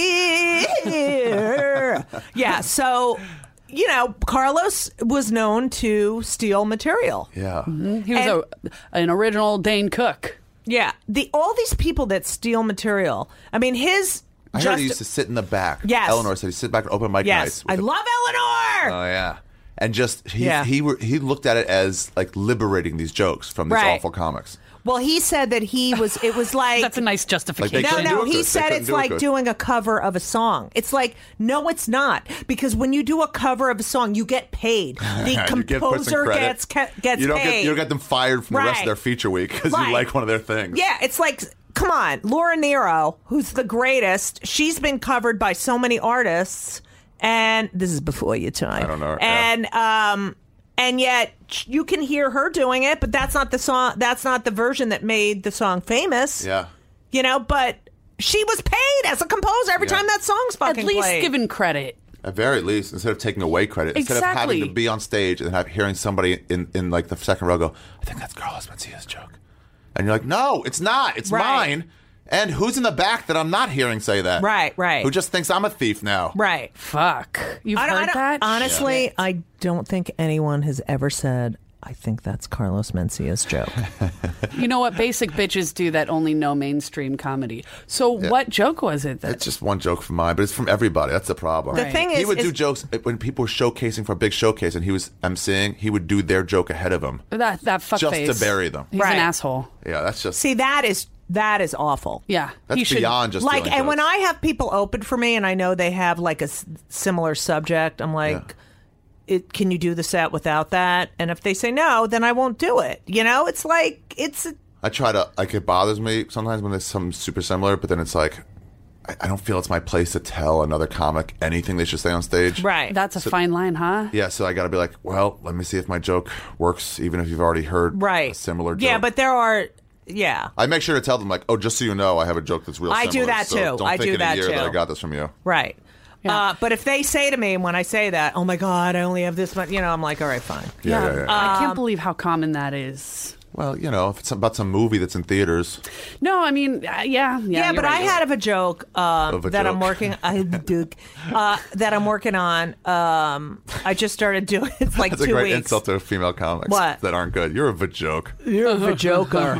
Shaffir. Yeah, so, you know, Carlos was known to steal material. Yeah. He was And- a, an original Dane Cook. Yeah, the all these people that steal material. I mean, his. I heard just, he used to sit in the back. Yes. Eleanor said he sit back at open mic Yes, nights. I with a- love Eleanor. Oh yeah, and just he Yeah. he were, he looked at it as like liberating these jokes from these Right. awful comics. Well, he said that he was. It was like That's a nice justification. Like they no, couldn't do no. it He good. They said couldn't it's do it like good. doing a cover of a song. It's like no, it's not because when you do a cover of a song, you get paid. The You get- put some composer credit. gets ca- gets you don't paid. get you don't get them fired from the rest Right. of their feature week because Right. you like one of their things. Yeah, it's like, come on, Laura Nero, who's the greatest. She's been covered by so many artists, and this is before your time. I don't know, yeah. And um, and yet you can hear her doing it, but that's not the song. That's not the version that made the song famous. Yeah. You know, but she was paid as a composer every Yeah. time that song's At fucking least played. given credit. At very least, instead of taking away credit, instead of having Exactly. to be on stage and have, hearing somebody in, in like the second row go, I think that's Carlos Mencia's joke. And you're like, no, it's not. It's Right. mine. And who's in the back that I'm not hearing say that? Right, right. Who just thinks I'm a thief now? Right. Fuck. You've I don't- heard I don't- that? Honestly, I don't think anyone has ever said, I think that's Carlos Mencia's joke. You know what basic bitches do that only know mainstream comedy. So what joke was it that It's just one joke from mine, but it's from everybody. That's the problem. The thing is, he would is do jokes when people were showcasing for a big showcase and he was emceeing, he would do their joke ahead of him. that that fuck Just face. to bury them. He's Right. an asshole. Yeah, that's just see, that is that is awful. Yeah. that's he should, beyond just Like, doing and when jokes. I have people open for me and I know they have like a s- similar subject, I'm like, it, can you do the set without that? And if they say no, then I won't do it. You know, it's like, it's, I try to like it bothers me sometimes when there's something super similar, but then it's like I, I don't feel it's my place to tell another comic anything they should say on stage. right. That's a fine line, huh? Yeah, so I got to be like, well, let me see if my joke works, even if you've already heard right. a similar joke. Yeah, but there are, yeah. I make sure to tell them like, oh, just so you know, I have a joke that's real. I do similar, that so too. Don't I think do in that a year too. that I got this from you. Right. Yeah. Uh, but if they say to me when I say that, oh my God, I only have this much, you know, I'm like, all right, fine. Yeah, yeah, yeah. I Um, can't believe how common that is. Well, you know, if it's about some movie that's in theaters, No, I mean, uh, yeah, yeah. Yeah, you're but right, I you're had right. of a joke um, Of a that I'm joke. working. I Duke, uh, that I'm working on. Um, I just started doing. It's like that's a two great weeks. insult to female comics What? that aren't good. You're a vajoke. You're a joker.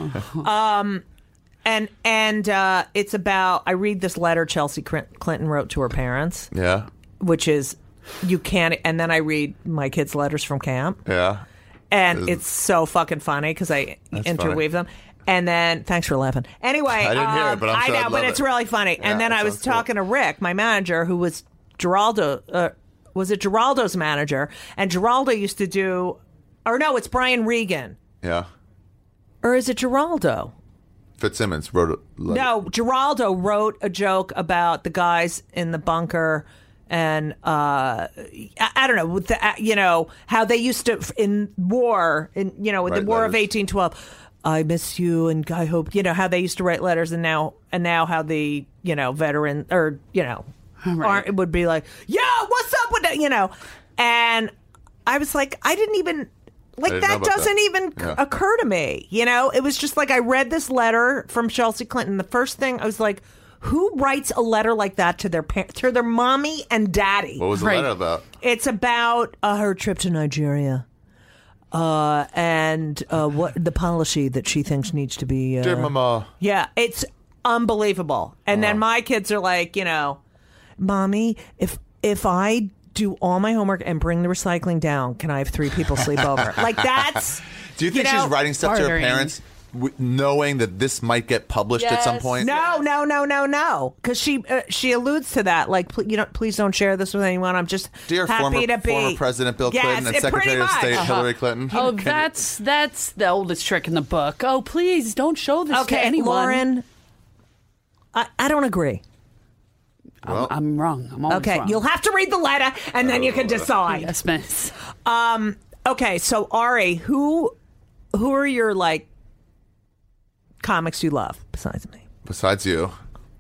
um, and and uh, it's about. I read this letter Chelsea Clinton wrote to her parents, Yeah, which is you can't. And then I read my kids' letters from camp, yeah. and it's so fucking funny because I That's interweave them. And then, thanks for laughing. Anyway, I didn't hear it, um, but I'm I sure know, I'd but love it's it. really funny. Yeah, and then that I was sounds cool. talking to Rick, my manager, who was Geraldo. Uh, was it Geraldo's manager? And Geraldo used to do, or no, it's Brian Regan, Yeah. or is it Geraldo? Fitzsimmons wrote a letter. No, Geraldo wrote a joke about the guys in the bunker. And uh, I, I don't know, with the, you know, how they used to in war, in you know, in the Write War letters. of eighteen twelve. I miss you, and I hope you know how they used to write letters, and now and now how the you know veteran or you know, Right. are, would be like, yeah, what's up with that, you know, and I was like, I didn't even. Like, didn't know that about doesn't that. even Yeah. occur to me. You know, it was just like I read this letter from Chelsea Clinton. The first thing I was like, who writes a letter like that to their par- to their mommy and daddy? What was the Right. letter about? It's about uh, her trip to Nigeria. Uh, and uh, what the policy that she thinks needs to be. Uh, Dear Mama. yeah, it's unbelievable. And then my kids are like, you know, Mommy, if if I do all my homework and bring the recycling down, can I have three people sleep over? Like, that's. Do you think you know, she's writing stuff to her bartering. parents, w- knowing that this might get published at some Yes. point? No, no, no, no, no. Because she uh, she alludes to that. Like, pl- you know, please don't share this with anyone. I'm just Dear happy former, to be. former President Bill Yes, Clinton and it- pretty Secretary of much. State Uh-huh. Hillary Clinton. Oh, Can you- that's that's the oldest trick in the book. Oh, please don't show this to Okay, anyone. Lauren. I, I don't agree. well, I'm wrong. I'm always Okay, wrong. you'll have to read the letter and then you can decide. Yes, miss. Um. Okay, so Ari, who who are your like comics you love besides me? besides you.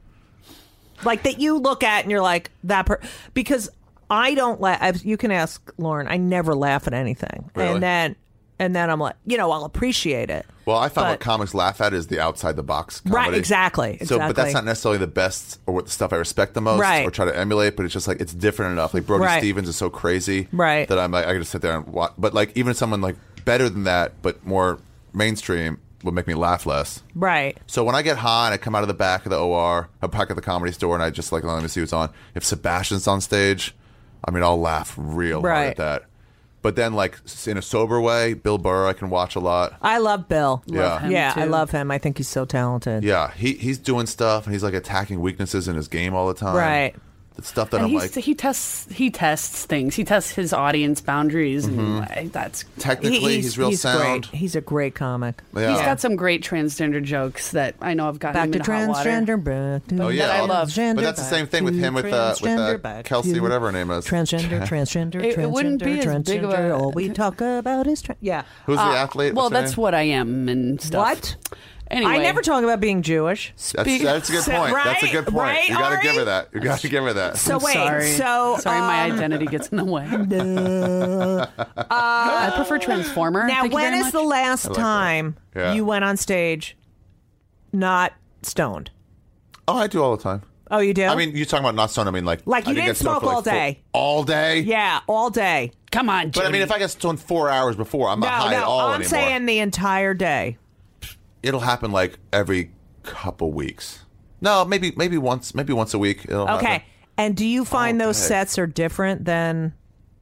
Like that you look at and you're like that per because I don't laugh. You can ask Lauren. I never laugh at anything, Really? and then and then I'm like, you know, I'll appreciate it. Well, I found But- what comics laugh at is the outside the box comedy. Right, exactly, So, but that's exactly. not necessarily the best or what the stuff I respect the most Right. or try to emulate. But it's just like it's different enough. Like Brody Right. Stevens is so crazy, Right. That I'm like I can just sit there and watch. But like even someone like better than that, but more mainstream, would make me laugh less. Right. So when I get high and I come out of the back of the O R, I back at the Comedy Store, and I just like let me see what's on. If Sebastian's on stage, I mean I'll laugh real hard Right. at that. But then like in a sober way, Bill Burr I can watch a lot. I love Bill. Yeah. him, yeah, I too. love him. I think he's so talented. Yeah, he he's doing stuff and he's like attacking weaknesses in his game all the time. Right. The stuff that And I'm he's, like he tests he tests things. He tests his audience boundaries, and like, that's technically he's, real sound. Great. He's a great comic. Yeah. he's got some great transgender jokes that I know I've gotten Back him to into hot water. transgender. Back to Oh yeah, that I all- love. transgender, But that's the same back thing with to him with uh, with transgender, uh, back Kelsey, to whatever her name is. Transgender, transgender, It- it wouldn't be transgender, as big of a- transgender. All we talk about is tra- yeah. Who's the Uh, athlete? Well, What's her that's name? what I am and stuff. What? Anyway, I never talk about being Jewish. That's, that's a good So- point. That's a right? good point. Right, you got to Ari? give her that. You got to give her that. So I'm wait, sorry. so sorry, my um, identity gets in the way. I prefer Transformer. now Thank you when very is much. the last that. time Yeah. you went on stage not stoned? Oh, I do all the time. Oh, you do? I mean, you're talking about not stoned. I mean, like Like, you I didn't get stoned smoke for, like, all four- day. all day. yeah, all day. Come on, But I mean, Jody. if I get stoned four hours before, I'm No, not high no, at all I'm anymore. saying the entire day. It'll happen like every couple weeks. No, maybe maybe once maybe once a week. It'll Okay. happen. And do you find All those day. sets are different than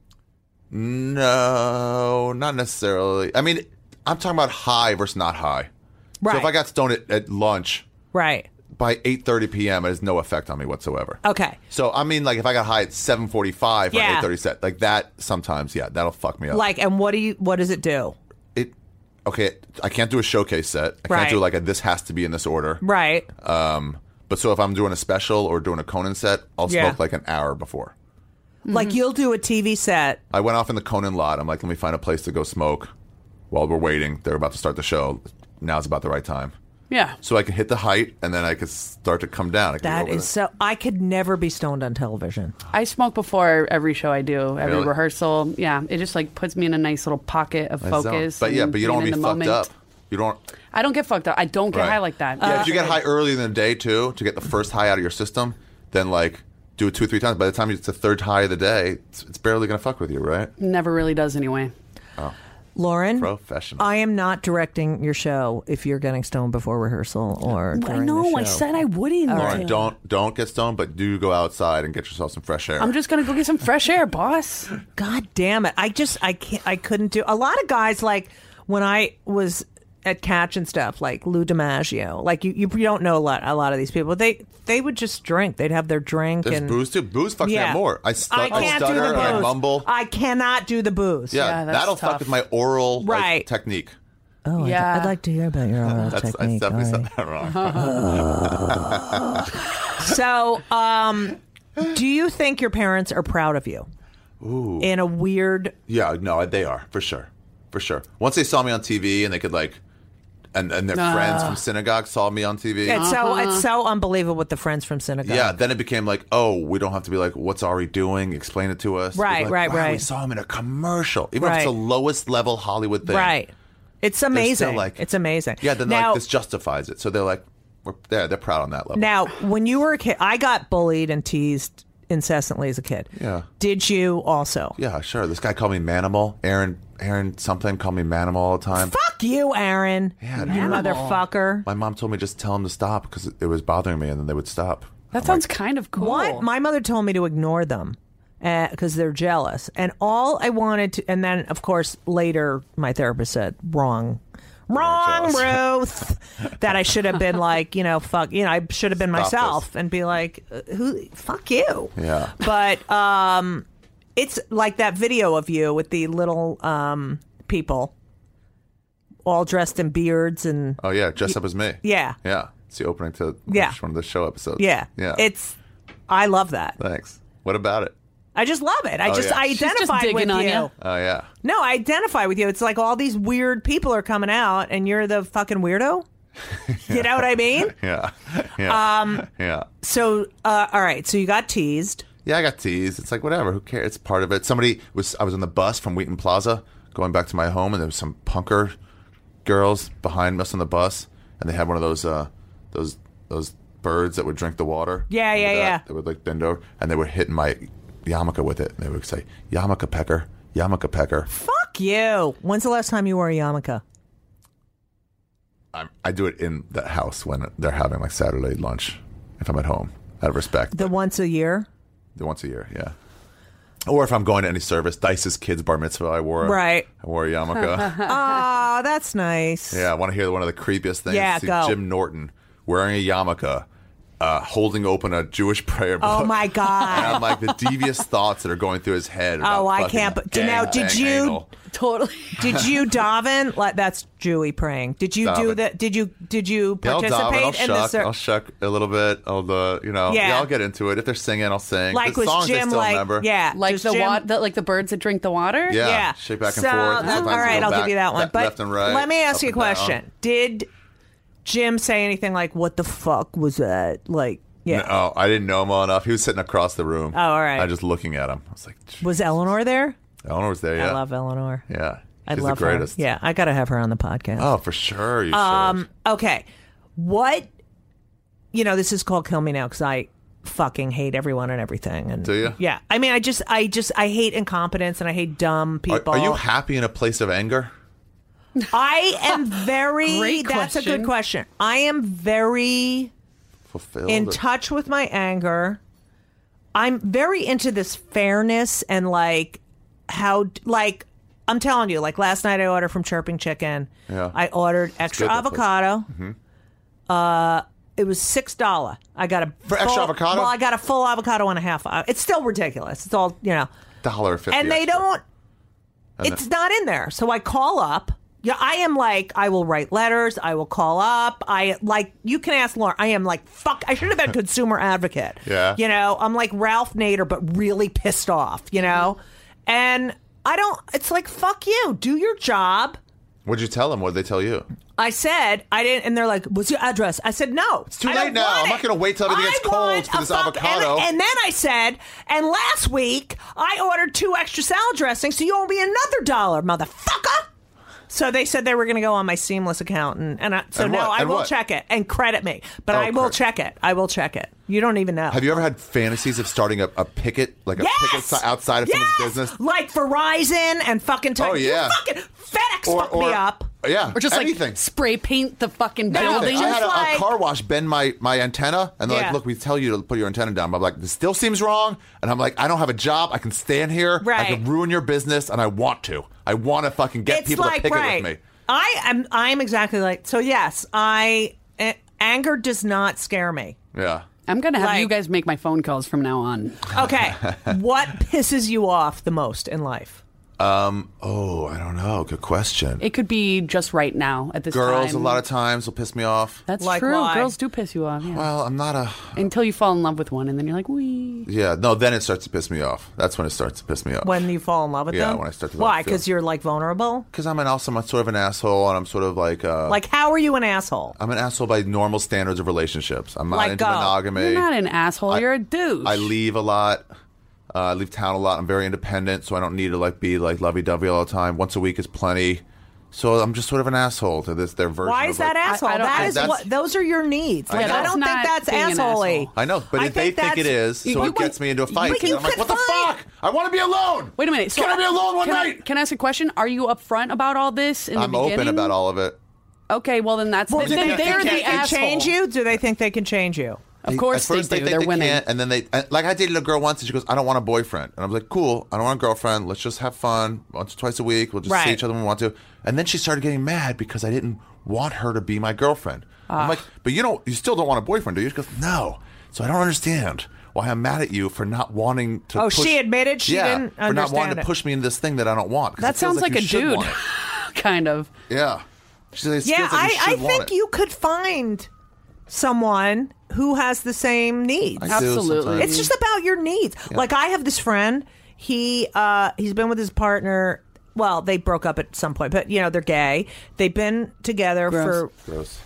No, not necessarily. I mean, I'm talking about high versus not high. right? So if I got stoned at, at lunch right. by eight thirty p.m., it has no effect on me whatsoever. Okay. So I mean, like if I got high at seven forty-five for Yeah. an eight thirty set, like that sometimes, yeah, that'll fuck me up. Like, and what do you? What does it do? it. Okay, I can't do a showcase set. I Right. can't do like a this has to be in this order. Right. Um, but so if I'm doing a special or doing a Conan set, I'll Yeah. smoke like an hour before. Like you'll do a T V set. I went off in the Conan lot. I'm like, let me find a place to go smoke while we're waiting. They're about to start the show. Now's about the right time. yeah. So I can hit the height and then I can start to come down. I can That go with is it. so. I could never be stoned on television. I smoke before every show I do, every Really? rehearsal. Yeah, it just like puts me in a nice little pocket of I don't- focus. But yeah, and but you don't want being to in be the fucked moment. up. You don't. I don't get fucked up. I don't get Right. high like that. Yeah, if you get high early in the day too, to get the first high out of your system, then like do it two or three times. By the time it's the third high of the day, it's, it's barely gonna fuck with you, right? Never really does anyway. Lauren, Professional. I am not directing your show if you're getting stoned before rehearsal or I during know. the show. I said I wouldn't. Lauren, don't don't get stoned, but do go outside and get yourself some fresh air. I'm just gonna go get some fresh air, boss. God damn it! I just I can't. I couldn't do. A lot of guys like when I was at Catch and stuff, like Lou DiMaggio. Like you, you, you don't know a lot. A lot of these people. They they would just drink. They'd have their drink There's and booze too. Booze fucks me yeah. up more. I, stu- I I can't do stutter the and I booze. mumble. I cannot do the booze. yeah, Yeah, that's that'll tough. fuck with my oral like, Right. technique. Oh, Yeah. I'd, I'd like to hear about your oral That's, I technique. definitely All said that wrong. So, um, do you think your parents are proud of you? Ooh. In a weird... Yeah, no, they are, for sure. For sure. Once they saw me on T V and they could like, and, and their Ah. friends from synagogue saw me on T V. It's so it's so unbelievable with the friends from synagogue. Yeah, then it became like, oh, we don't have to be like, what's Ari doing? Explain it to us. We'd be Right, like, right, wow, We right. saw him in a commercial. Even if it's Right. the lowest level Hollywood thing. Right. It's They're amazing. still like, it's amazing. Yeah, then now, like this justifies it. So they're like, we're yeah, they're proud on that level. now, when you were a kid, I got bullied and teased incessantly as a kid. Yeah. Did you also? Yeah, sure. This guy called me Manimal. Aaron, Aaron something called me Manimal all the time. Fuck you, Aaron. Yeah, you dude. motherfucker. My mom told me just tell him to stop because it was bothering me, and then they would stop. That sounds kind of cool. What? My mother told me to ignore them because they're jealous. And all I wanted to, and then, of course, later my therapist said, wrong. Wrong, Ruth. That I should have been like, you know, fuck, you know, I should have been Stop myself this. and be like, uh, who, fuck you. Yeah. But um, it's like that video of you with the little um, people all dressed in beards and, Oh yeah, dress up as me. yeah, Yeah. It's the opening to Yeah. one of the show episodes. yeah. Yeah. It's, I love that. Thanks. What about it? I just love it. I Oh, just, yeah. I She's just identify digging with on you. ya. Oh yeah. No, I identify with you. It's like all these weird people are coming out, and you're the fucking weirdo. You know what I mean? Yeah. Yeah. Um, yeah. So, uh, all right. So you got teased. Yeah, I got teased. It's like whatever. Who cares? It's part of it. Somebody was. I was on the bus from Wheaton Plaza going back to my home, and there was some punker girls behind us on the bus, and they had one of those uh, those those birds that would drink the water. Yeah, yeah, Remember that? yeah. They would like bend over, and they were hitting my yarmulke with it, and they would say yarmulke pecker, yarmulke pecker. Fuck you. When's the last time you wore a yarmulke? I'm, I do it in the house when they're having like Saturday lunch, if I'm at home, out of respect. The once a year? The once a year, yeah. Or if I'm going to any service, Dice's kids' bar mitzvah, I wore a, Right. I wore a yarmulke. Oh, that's nice. Yeah, I want to hear one of the creepiest things. Yeah, See go. Jim Norton wearing a yarmulke, uh, holding open a Jewish prayer book. Oh, my God. And I'm like the devious thoughts that are going through his head. about Oh, I fucking can't. But gang, now, did bang, you anal. Totally. did you daven? Like that's Jewy praying. Did you do Daven. that? Did you did you Yeah, I'll participate daven, I'll in shuck, the ser- I'll shuck a little bit. I'll, uh, you know, Yeah. yeah. I'll get into it. If they're singing, I'll sing. like the was songs I Jim still like remember. yeah Like does the, Jim- wa- the like the birds that drink the water. Yeah, Yeah. shake back and so, forth. that's- Sometimes all right, go I'll back, give you that one. left, But left and right. let me ask up you a and down. question. Did Jim say anything like, what the fuck was that? Like, yeah. No, I didn't know him well enough. He was sitting across the room. Oh, all right. I was just looking at him. I was like, Was Eleanor there? Eleanor was there, yeah. I love Eleanor. Yeah. I She's love the greatest. her. Yeah, I got to have her on the podcast. Oh, for sure. You Um, should. okay. What, you know, this is called Kill Me Now because I fucking hate everyone and everything. And Do you? Yeah. I mean, I just, I just, I hate incompetence and I hate dumb Are, people. are you happy in a place of anger? I am very, Great that's a good question. question. I am very Fulfilled? in touch with my anger. I'm very into this fairness and like how, like, I'm telling you, like last night I ordered from Chirping Chicken. Yeah. I ordered extra good, that place. avocado. Uh, it was six dollars. I got a For extra full- avocado? Well, I got a full avocado and a half. Uh, It's still ridiculous. It's all you know, Dollar fifty. and they extra. don't. It's not in there. So I call up. Yeah, I am like, I will write letters. I will call up. I like, you can ask Lauren. I am like, fuck, I should have been a consumer advocate. Yeah. You know, I'm like Ralph Nader, but really pissed off, you know? And I don't, it's like, fuck you. Do your job. What'd you tell them? What'd they tell you? I said, I didn't, and they're like, what's your address? I said, no. It's too late now. I'm not gonna wait till everything gets cold for this avocado. And, and then I said, and last week, I ordered two extra salad dressings, so you owe me another dollar, motherfucker. So they said they were going to go on my Seamless account, and, and I, so And now what? I And will what? check it and credit me. But Oh, I will credit. check it. I will check it. You don't even know. Have you ever had fantasies of starting a, a picket, like a Yes! picket si- outside of yes! someone's business? Like Verizon and fucking Oh, you yeah. fucking FedEx Or, fucked or me up. Yeah, Or just anything. like spray paint the fucking No, building. I had a, like- a car wash bend my, my antenna, and they're Yeah. like, "Look, we tell you to put your antenna down." But I'm like, "This still seems wrong," and I'm like, "I don't have a job. I can stand here. I Right. can ruin your business, and I want to. I want to fucking get It's people like, to picket right. with me." I am. I am exactly like. So yes, I a- anger does not scare me. Yeah. I'm gonna have Like- you guys make my phone calls from now on. Okay, what pisses you off the most in life? Um. Oh, I don't know. Good question. It could be just right now at this Girls, time. a lot of times, will piss me off. That's Like true. why? Girls do piss you off. Yeah. Well, I'm not a. Until you fall in love with one, and then you're like, wee. Yeah. No. Then it starts to piss me off. That's when it starts to piss me off. When you fall in love with Yeah, them? when I start to Why? feel- Because you're like vulnerable? Because I'm an also I'm sort of an asshole, and I'm sort of like. Uh, Like, how are you an asshole? I'm an asshole by normal standards of relationships. I'm not Like, into go. monogamy. You're not an asshole. I- you're a douche. I leave a lot. Uh, I leave town a lot. I'm very independent, so I don't need to like be like lovey-dovey all the time. Once a week is plenty. So I'm just sort of an asshole to this their version. Why of, is that like, asshole? I don't- that is That's- what. Those are your needs. Like, know. I don't That's think not that's being an asshole-y. asshole. I know, but I if they think that's- it is, so you- it gets me into a fight. But you I'm like, could what the find- fuck? I want to be alone. Wait a minute. So Can I be alone one can I- night? can I ask a question? Are you upfront about all this in I'm the beginning? open about all of it. Okay, well then that's Well, then do they can't- they're think you the they can asshole. change you? Do they think they can change you? Of They- course at first they they do. think They're they women. can't, and then they uh, like I dated a girl once, and she goes, "I don't want a boyfriend," and I was like, "Cool, I don't want a girlfriend. Let's just have fun once or twice a week. We'll just Right. see each other when we want to." And then she started getting mad because I didn't want her to be my girlfriend. I'm like, "But you don't, you still don't want a boyfriend, do you?" She goes, "No." So I don't understand why I'm mad at you for not wanting to. Oh, push, she admitted she yeah, didn't for not wanting understand to it. push me into this thing that I don't want. 'cause That it feels sounds like, you a should dude, want it. kind of. Yeah. She says, it Yeah, feels like I, you I should want think it. you could find someone who has the same needs. I do Absolutely. sometimes. It's just about your needs. Like I have this friend. He uh, he's been with his partner. Well, they broke up at some point, but you know they're gay. They've been together Gross. Gross.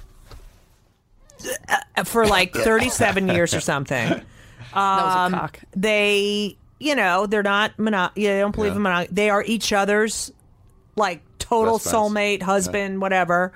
for for like thirty-seven years or something. That was a cock. They, you know, they're not mono- yeah, they don't believe Yeah. in monogamy. They are each other's like total Best friends. soulmate, husband, whatever.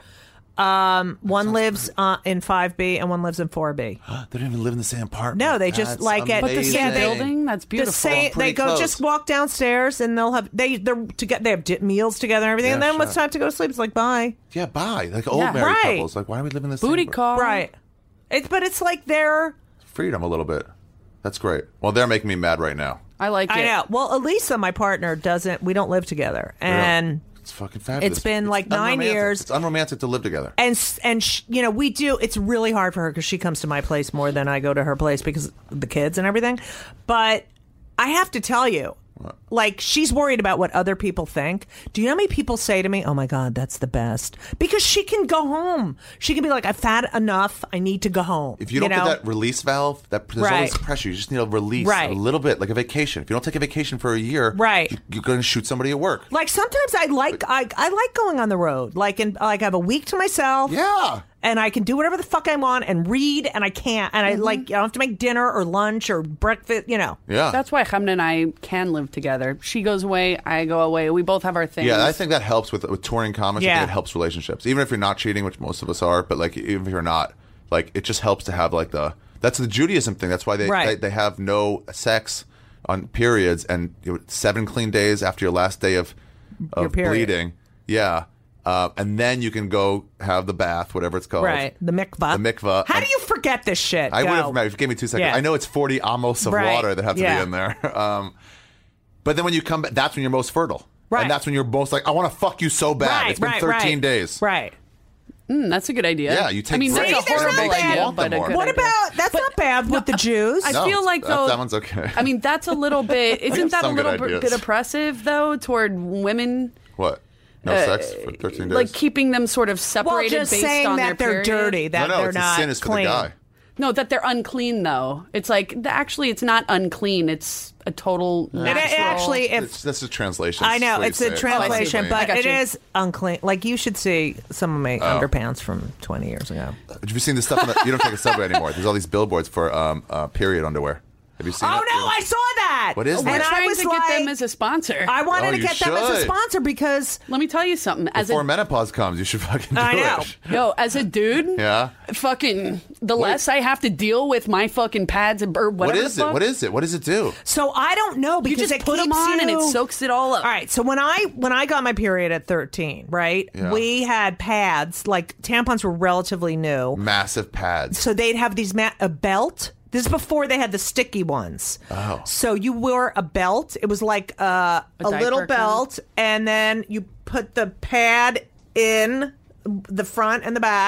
Um, one lives uh, in five B and one lives in four B. They don't even live in the same apartment. No, they just That's like at But the amazing. same yeah, they, building? That's the beautiful. same- Pretty they go close. just walk downstairs and they'll have they they're together. They have di- meals together and everything. Yeah, and then when sure. it's time to go to sleep, it's like bye. Yeah, bye. Like old Yeah. married Right. couples. Like, why are we living this Booty same- call. Right. It's but it's like they're. Freedom a little bit. That's great. Well, they're making me mad right now. I like I it. know. Well, Elisa, my partner, doesn't. We don't live together, and It's fucking fabulous. It's been like nine unromantic. years. It's unromantic to live together. and s- and sh- you know we do. It's really hard for her because she comes to my place more than I go to her place because of the kids and everything. But I have to tell you, like she's worried about what other people think. Do you know how many people say to me, "Oh my God, that's the best," because she can go home. She can be like, "I've had enough. I need to go home." If you don't know? get that release valve, that there's Right. always pressure. You just need a release, Right. a little bit, like a vacation. If you don't take a vacation for a year, Right. you, you're going to shoot somebody at work. Like sometimes I like I, I like going on the road. Like and like I have a week to myself. Yeah. And I can do whatever the fuck I want and read and I can't and I like I don't have to make dinner or lunch or breakfast, you know. Yeah. That's why Hamna and I can live together. She goes away, I go away. We both have our things. Yeah, I think that helps with with touring comics. I Yeah. think it helps relationships, even if you're not cheating, which most of us are. But like, even if you're not, like, it just helps to have like the that's the Judaism thing. That's why they Right. they, they have no sex on periods and you know, seven clean days after your last day of Your of period. bleeding. Yeah, uh, and then you can go have the bath, whatever it's called. Right. The mikvah. The mikvah. How And- do you forget this shit? I Go. would have remembered if you gave me two seconds. Yeah. I know it's forty amos of Right. water that have to Yeah. be in there. Um, but then when you come back, that's when you're most fertile. Right. And that's when you're most like, I want to fuck you so bad. Right, It's been right, thirteen right. days. Right. Mm, that's a good idea. Yeah, you take I mean, breaks. that's a See, there's horrible not idea, bad. but a What good What idea. about that's not bad with the Jews. I No, feel like that- though that one's okay. I mean, that's a little bit. Isn't that a some good little bit, ideas. bit oppressive though toward women? What? No sex for thirteen days? Like keeping them sort of well, separated just based saying on that their they're period? dirty, that no, no, they're it's not a sin is for clean. the guy. No, that they're unclean though. It's like th- actually, it's not unclean. It's a total. It, natural. it actually, if It's, that's a translation. I know That's it's what you a say. translation, It's not I but got it you. is unclean. Like you should see some of my Oh. underpants from twenty years ago. Have you seen this stuff? On the, you don't take a subway anymore. There's all these billboards for um, uh, period underwear. Have you seen Oh it? no, I saw that. What is and that? We're And I trying was to like, get them as a sponsor. I wanted Oh, to you get them as a should. sponsor because Let me tell you something. As Before a menopause comes, you should fucking do I know. it. yo, as a dude, Yeah. fucking the less I have to deal with my fucking pads and or What whatever. is the it? fuck. What is it? What does it do? so I don't know You because just it put them keeps on and it you- soaks it all up. All right, so when I when I got my period at thirteen, right, Yeah. we had pads. Like tampons were relatively new, Massive pads. so they'd have these ma- a belt. This is before they had the sticky ones. Oh. So you wore a belt. It was like uh, a, diaper little kind? belt, and then you put the pad in the front and the back,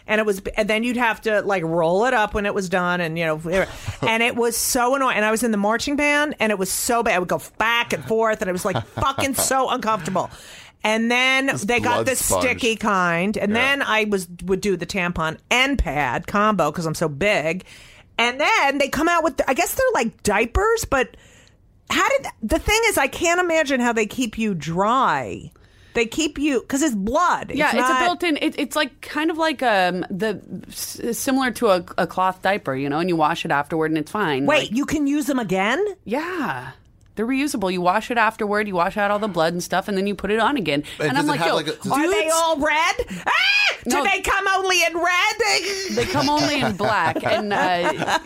and it was, and then you'd have to like roll it up when it was done, and you know, and it was so annoying. And I was in the marching band, and it was so bad. I would go back and forth, and it was like fucking so uncomfortable. And then This they got blood this sponge. sticky kind, and Yeah. then I was would do the tampon and pad combo because I'm so big, and then they come out with the, I guess they're like diapers, but how did the thing is I can't imagine how they keep you dry. They keep you because it's blood. Yeah, it's, not- a built-in. It, it's like kind of like um the s- similar to a, a cloth diaper, you know, and you wash it afterward, and it's fine. Wait, Like, you can use them again? yeah. They're reusable. You wash it afterward, you wash out all the blood and stuff, and then you put it on again. Wait, and does I'm it like, have yo, like a- does- Are they dudes, all red? Ah! Do No. they come only in red? they come only in black. And uh,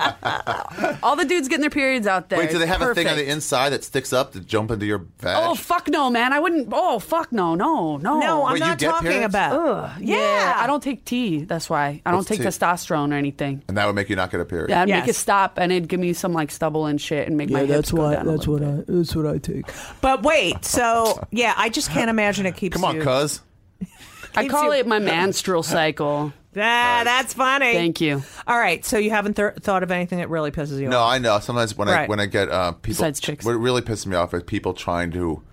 yeah, all the dudes getting their periods out there. Wait, do they have a thing on Perfect. the inside that sticks up to jump into your vag? Oh, fuck no, man. I wouldn't. Oh, fuck no, no, no. No, I'm Wait, you not get talking periods? about. Ugh, yeah. I don't take tea. That's why. I don't What's take tea? testosterone or anything. And that would make you not get a period. Yeah, I'd Yes. make it stop, and it'd give me some like stubble and shit, and make my hips go down a little bit. I that's what I take. But wait, so yeah, I just can't imagine it keeps Come on, you. cuz. I call you- it my menstrual cycle. Ah, that's funny. Thank you. All right, so you haven't th- thought of anything that really pisses you No, off? I know. Sometimes when I Right. when I get uh, people, Besides chicks. what really pisses me off is people trying to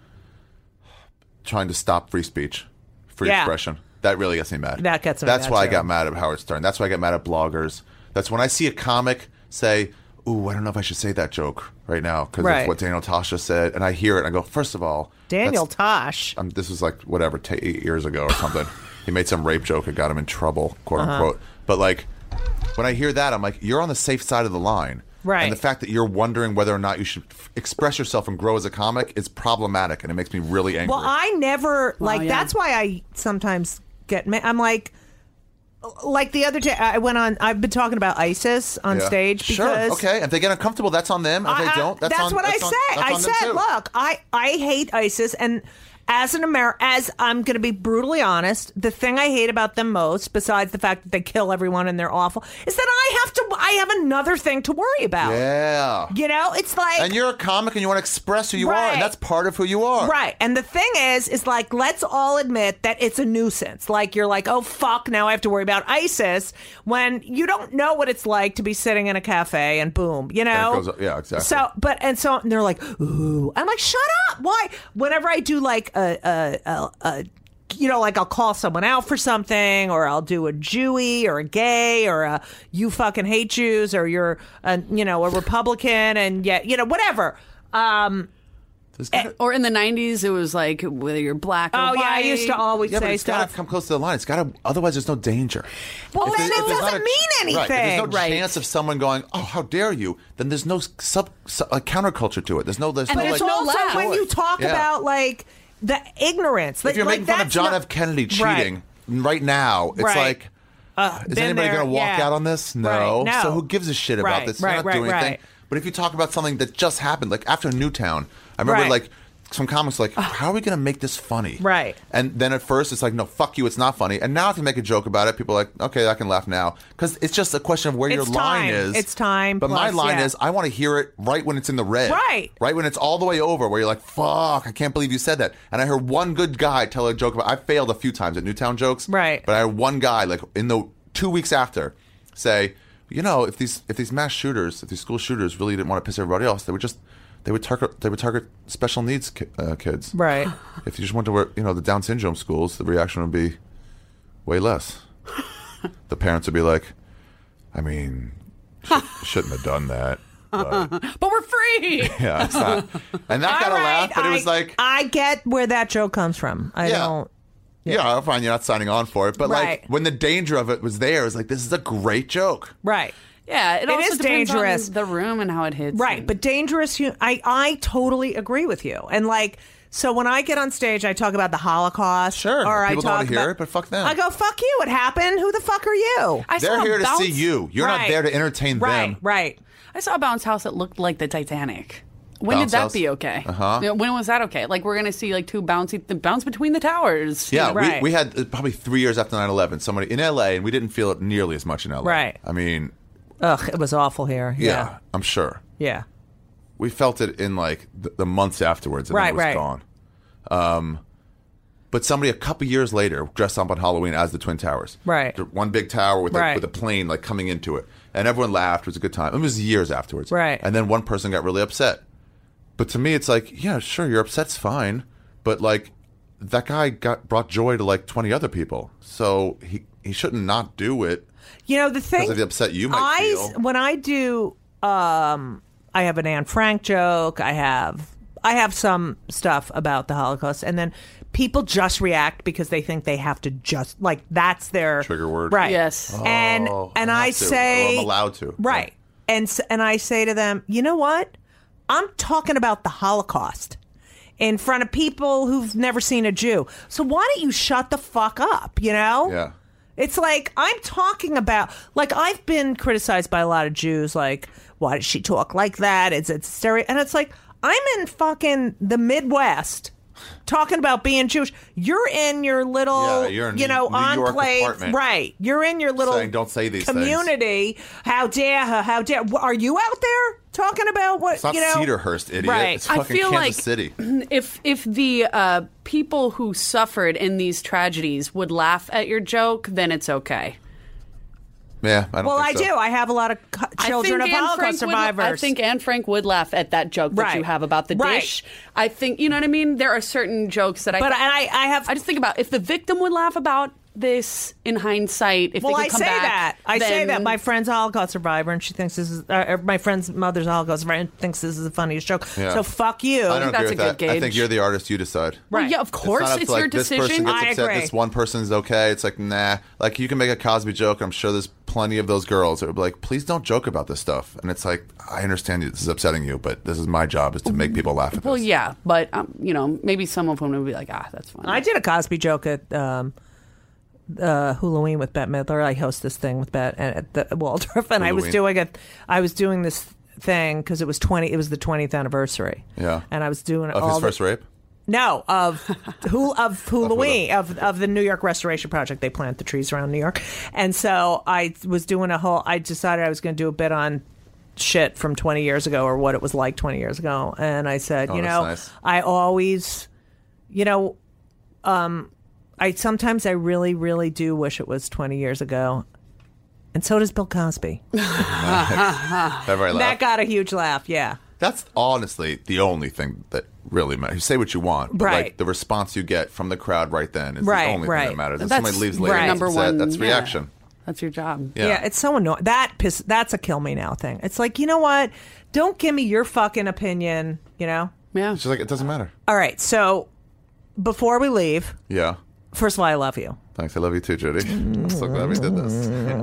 trying to stop free speech, free Yeah. expression. That really gets me mad. That gets me That's mad, why I too. got mad at Howard Stern. That's why I get mad at bloggers. That's when I see a comic say, "Ooh, I don't know if I should say that joke right now because Right. of what Daniel Tosh just said," and I hear it and I go, first of all, Daniel that's- Tosh. um, this was like whatever t- eight years ago or something. He made some rape joke that got him in trouble, quote Uh-huh. unquote. But like, when I hear that, I'm like, you're on the safe side of the line, Right. And the fact that you're wondering whether or not you should f- express yourself and grow as a comic is problematic, and it makes me really angry. Well, I never like. yeah. That's why I sometimes get. Ma- I'm like, like the other day, I went on. I've been talking about ISIS on Yeah. stage Sure, because okay. If they get uncomfortable, that's on them. If I- they I- don't, that's, that's on. what that's I on- said. that's I on them said, too. look, I I hate ISIS, and as an Amer, as I'm going to be brutally honest, the thing I hate about them most, besides the fact that they kill everyone and they're awful, is that I have to. I have another thing to worry about. Yeah. You know, it's like. And you're a comic, and you want to express who you are, Right. and that's part of who you are. Right. And the thing is, is like, let's all admit that it's a nuisance. Like, you're like, oh, fuck, now I have to worry about ISIS when you don't know what it's like to be sitting in a cafe and boom, you know? And it goes- yeah, exactly. So, but, and so and they're like, ooh. I'm like, shut up. Why? Whenever I do like a, a, a, a you know, like I'll call someone out for something, or I'll do a Jewy or a gay or a you fucking hate Jews, or you're a, you know, a Republican, and yet, you know, whatever. Um, There's gotta- Or in the nineties, it was like whether you're black or oh, white. yeah, I used to always yeah, but say it's got stuff. to come close to the line. It's got to. Otherwise, there's no danger. Well, If then there- it if there's doesn't not a- mean Right. If there's no anything. Right. chance of someone going, "Oh, how dare you?" Then there's no sub, sub a counterculture to it. There's no. There's And no there's like. no also laugh. when you talk Yeah. about like the ignorance. Like, If you're like, making fun of that's John not- F. Kennedy Right. cheating right, now, it's Right. like, Uh, is been anybody there, going to walk yeah. out on this? No. Right, no. So who gives a shit about Right, this? You're right, not right, doing anything. right. But if you talk about something that just happened, like after Newtown, I remember Right. like some comics like, how are we going to make this funny? Right. And then at first it's like, no, fuck you, it's not funny. And now if you make a joke about it, people are like, okay, I can laugh now. Because it's just a question of where your It's line time. is. It's time, But my plus, line yeah. is, I want to hear it right when it's in the red. Right. Right when it's all the way over, where you're like, fuck, I can't believe you said that. And I heard one good guy tell a joke about, I failed a few times at Newtown jokes. Right. But I had one guy, like in the two weeks after, say, you know, if these if these mass shooters, if these school shooters really didn't want to piss everybody else, they would just they would target they would target special needs ki- uh, kids. Right. If you just went to where, you know, the Down syndrome schools, the reaction would be way less. The parents would be like, I mean, sh- shouldn't have done that. But, But we're free. yeah, it's not. And that got a All right, laugh, but it was I- like, I get where that joke comes from. I Yeah. don't. yeah, fine, you're not signing on for it. But Right. like, when the danger of it was there, it was like, this is a great joke. Right. Yeah, it, It also is depends dangerous. on the room and how it hits. Right, and- but dangerous. You, I I totally agree with you. And like, so when I get on stage, I talk about the Holocaust. Sure, or I people don't talk wanna hear about, it, but fuck them. I go, fuck you. It happened. Who the fuck are you? I They're saw a here to bounce, see you. You're not Right. there to entertain right, them. right. I saw a bounce house that looked like the Titanic. When Bounce did that house? be okay? Uh-huh. You know, when was that okay? Like we're gonna see like two bouncy the bounce between the towers. Yeah, Right. we, we had uh, probably three years after nine eleven, somebody in L A, and we didn't feel it nearly as much in L A. Right. I mean, Ugh, it was awful here. yeah, Yeah, I'm sure. yeah. We felt it in like the, the months afterwards, and Right, then it was right. gone. Um, but somebody a couple years later dressed up on Halloween as the Twin Towers. Right. One big tower with, Right. a, with a plane like coming into it. And everyone laughed. It was a good time. It was years afterwards. Right. And then one person got really upset. But to me, it's like, yeah, sure, your upset's fine. But like, that guy got brought joy to like twenty other people. So he, he shouldn't not do it. You know, the thing. Because of the upset you might I, feel. When I do, um, I have an Anne Frank joke. I have, I have some stuff about the Holocaust, and then people just react because they think they have to just like that's their Trigger word. right? Yes. Oh, and and I, have to, say, or I'm allowed to. right? And s- and I say to them, you know what? I'm talking about the Holocaust in front of people who've never seen a Jew. So why don't you shut the fuck up? You know? Yeah. It's like I'm talking about, like I've been criticized by a lot of Jews, like why does she talk like that? It's it's stereo, and it's like I'm in fucking the Midwest talking about being Jewish. You're in your little, Yeah, you're in you know, New York enclave, apartment. right? You're in your little Saying, "Don't say these things." community. How dare her? How dare? Are you out there talking about what? It's not you know? Cedarhurst, idiot. Right. It's I fucking feel Kansas like City. if if the uh, people who suffered in these tragedies would laugh at your joke, then it's okay. Yeah, I don't Well, I think so. do. I have a lot of co- children I of think Anne Holocaust Frank survivors. Would, I think Anne Frank would laugh at that joke that Right. you have about the Right. dish. I think you know what I mean. There are certain jokes that I. But and I, I have. I just think about if the victim would laugh about this in hindsight. If well, they I could come say back, that. I say then- that my friend's a Holocaust survivor, and she thinks this is. Uh, my friend's mother's a Holocaust survivor, and thinks this is the funniest joke. Yeah. So fuck you. I don't that's agree a with good that. I think gauge. you're the artist. You decide. Well, Right. yeah, of course, not up it's, to, like, your this decision. person gets I upset. agree. This one person's okay. It's like nah. Like you can make a Cosby joke. I'm sure there's plenty of those girls that are like, please don't joke about this stuff. And it's like, I understand this is upsetting you, but this is my job is to make people laugh at Well, this. yeah, but um, you know, maybe some of them would be like, ah, that's fine. I did a Cosby joke at um, uh, Halloween with Bette Midler. I host this thing with Bette and at the Waldorf, and I was Halloween. doing a, I was doing this thing because it was twenty. It was the twentieth anniversary. Yeah. and I was doing Of all his the, first rape. No, of Hul- of Halloween of of the New York Restoration Project. They plant the trees around New York, and so I was doing a whole. I decided I was going to do a bit on shit from twenty years ago or what it was like twenty years ago, and I said, Oh, you that's know, nice. I always, you know, um, I sometimes I really, really do wish it was twenty years ago, and so does Bill Cosby. Everybody That laughed. got a huge laugh. Yeah. That's honestly the only thing that really matters. You say what you want, but Right. like the response you get from the crowd right then is Right, the only right. thing that matters. If That's somebody leaves later, right. and is number upset, one. that's yeah. reaction. That's your job. Yeah. Yeah, it's so annoying. That piss. That's a kill me now thing. It's like, you know what? Don't give me your fucking opinion. You know. Yeah. She's like, it doesn't matter. All right. So before we leave, Yeah. first of all, I love you. Thanks. I love you too, Judy. I'm so glad we did this.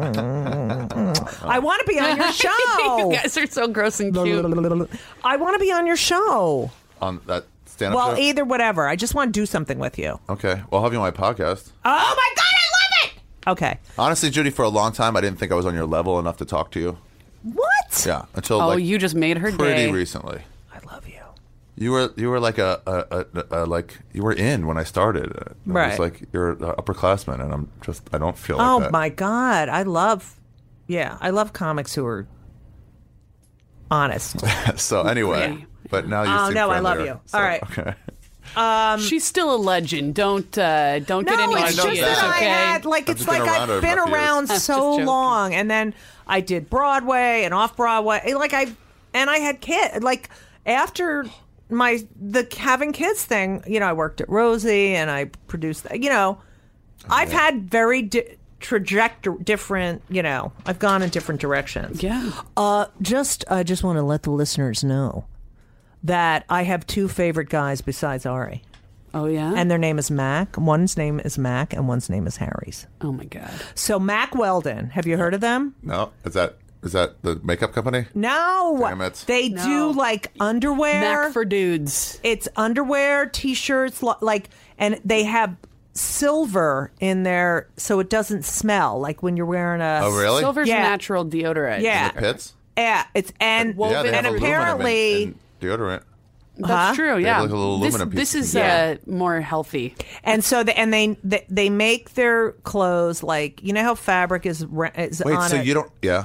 I want to be on your you show. guys are so gross and cute. I want to be on your show. On that stand-up Well, show? either whatever. I just want to do something with you. Okay. Well, I'll have you on my podcast. Oh my god, I love it. Okay. Honestly, Judy, for a long time, I didn't think I was on your level enough to talk to you. What? Yeah. Until Oh, like you just made her pretty day. recently. I love you. You were you were like a, a, a, a like you were in when I started. It Right. was like you're an upperclassman, and I'm just I don't feel like Oh that. my god, I love. Yeah, I love comics who are honest. So anyway, Okay. but now you. Oh, seem no, I love friendlier, you. so, All right. Okay. She's still a legend. Don't uh, don't get No, any it's I know just ideas, that I okay? had like I've it's just been like around I've her been enough years. around I'm just so joking. long, and then I did Broadway and off Broadway. Like I and I had kids. Like after my the having kids thing, you know, I worked at Rosie and I produced. You know, I've had very di- trajectory different. You know, I've gone in different directions. Yeah. Uh, just I just want to let the listeners know that I have two favorite guys besides Ari. Oh yeah. And their name is Mac. One's name is Mac, and one's name is Harry's. oh my god. So Mac Weldon, have you heard of them? No, is that is that the makeup company? No, Damn it. they No. do like underwear. Mac for dudes. it's underwear, t-shirts, lo- like, and they have silver in there, so it doesn't smell like when you're wearing a. Oh, really? Silver's Yeah. natural deodorant. Yeah. The pits? Yeah, it's and Yeah, they and have aluminum apparently. in, in deodorant. That's Huh? true. They Yeah. have like a little this, aluminum this piece. is Yeah. uh, more healthy. And so, the, and they, they they make their clothes like, you know how fabric is re- is Wait, on so it? you don't? Yeah.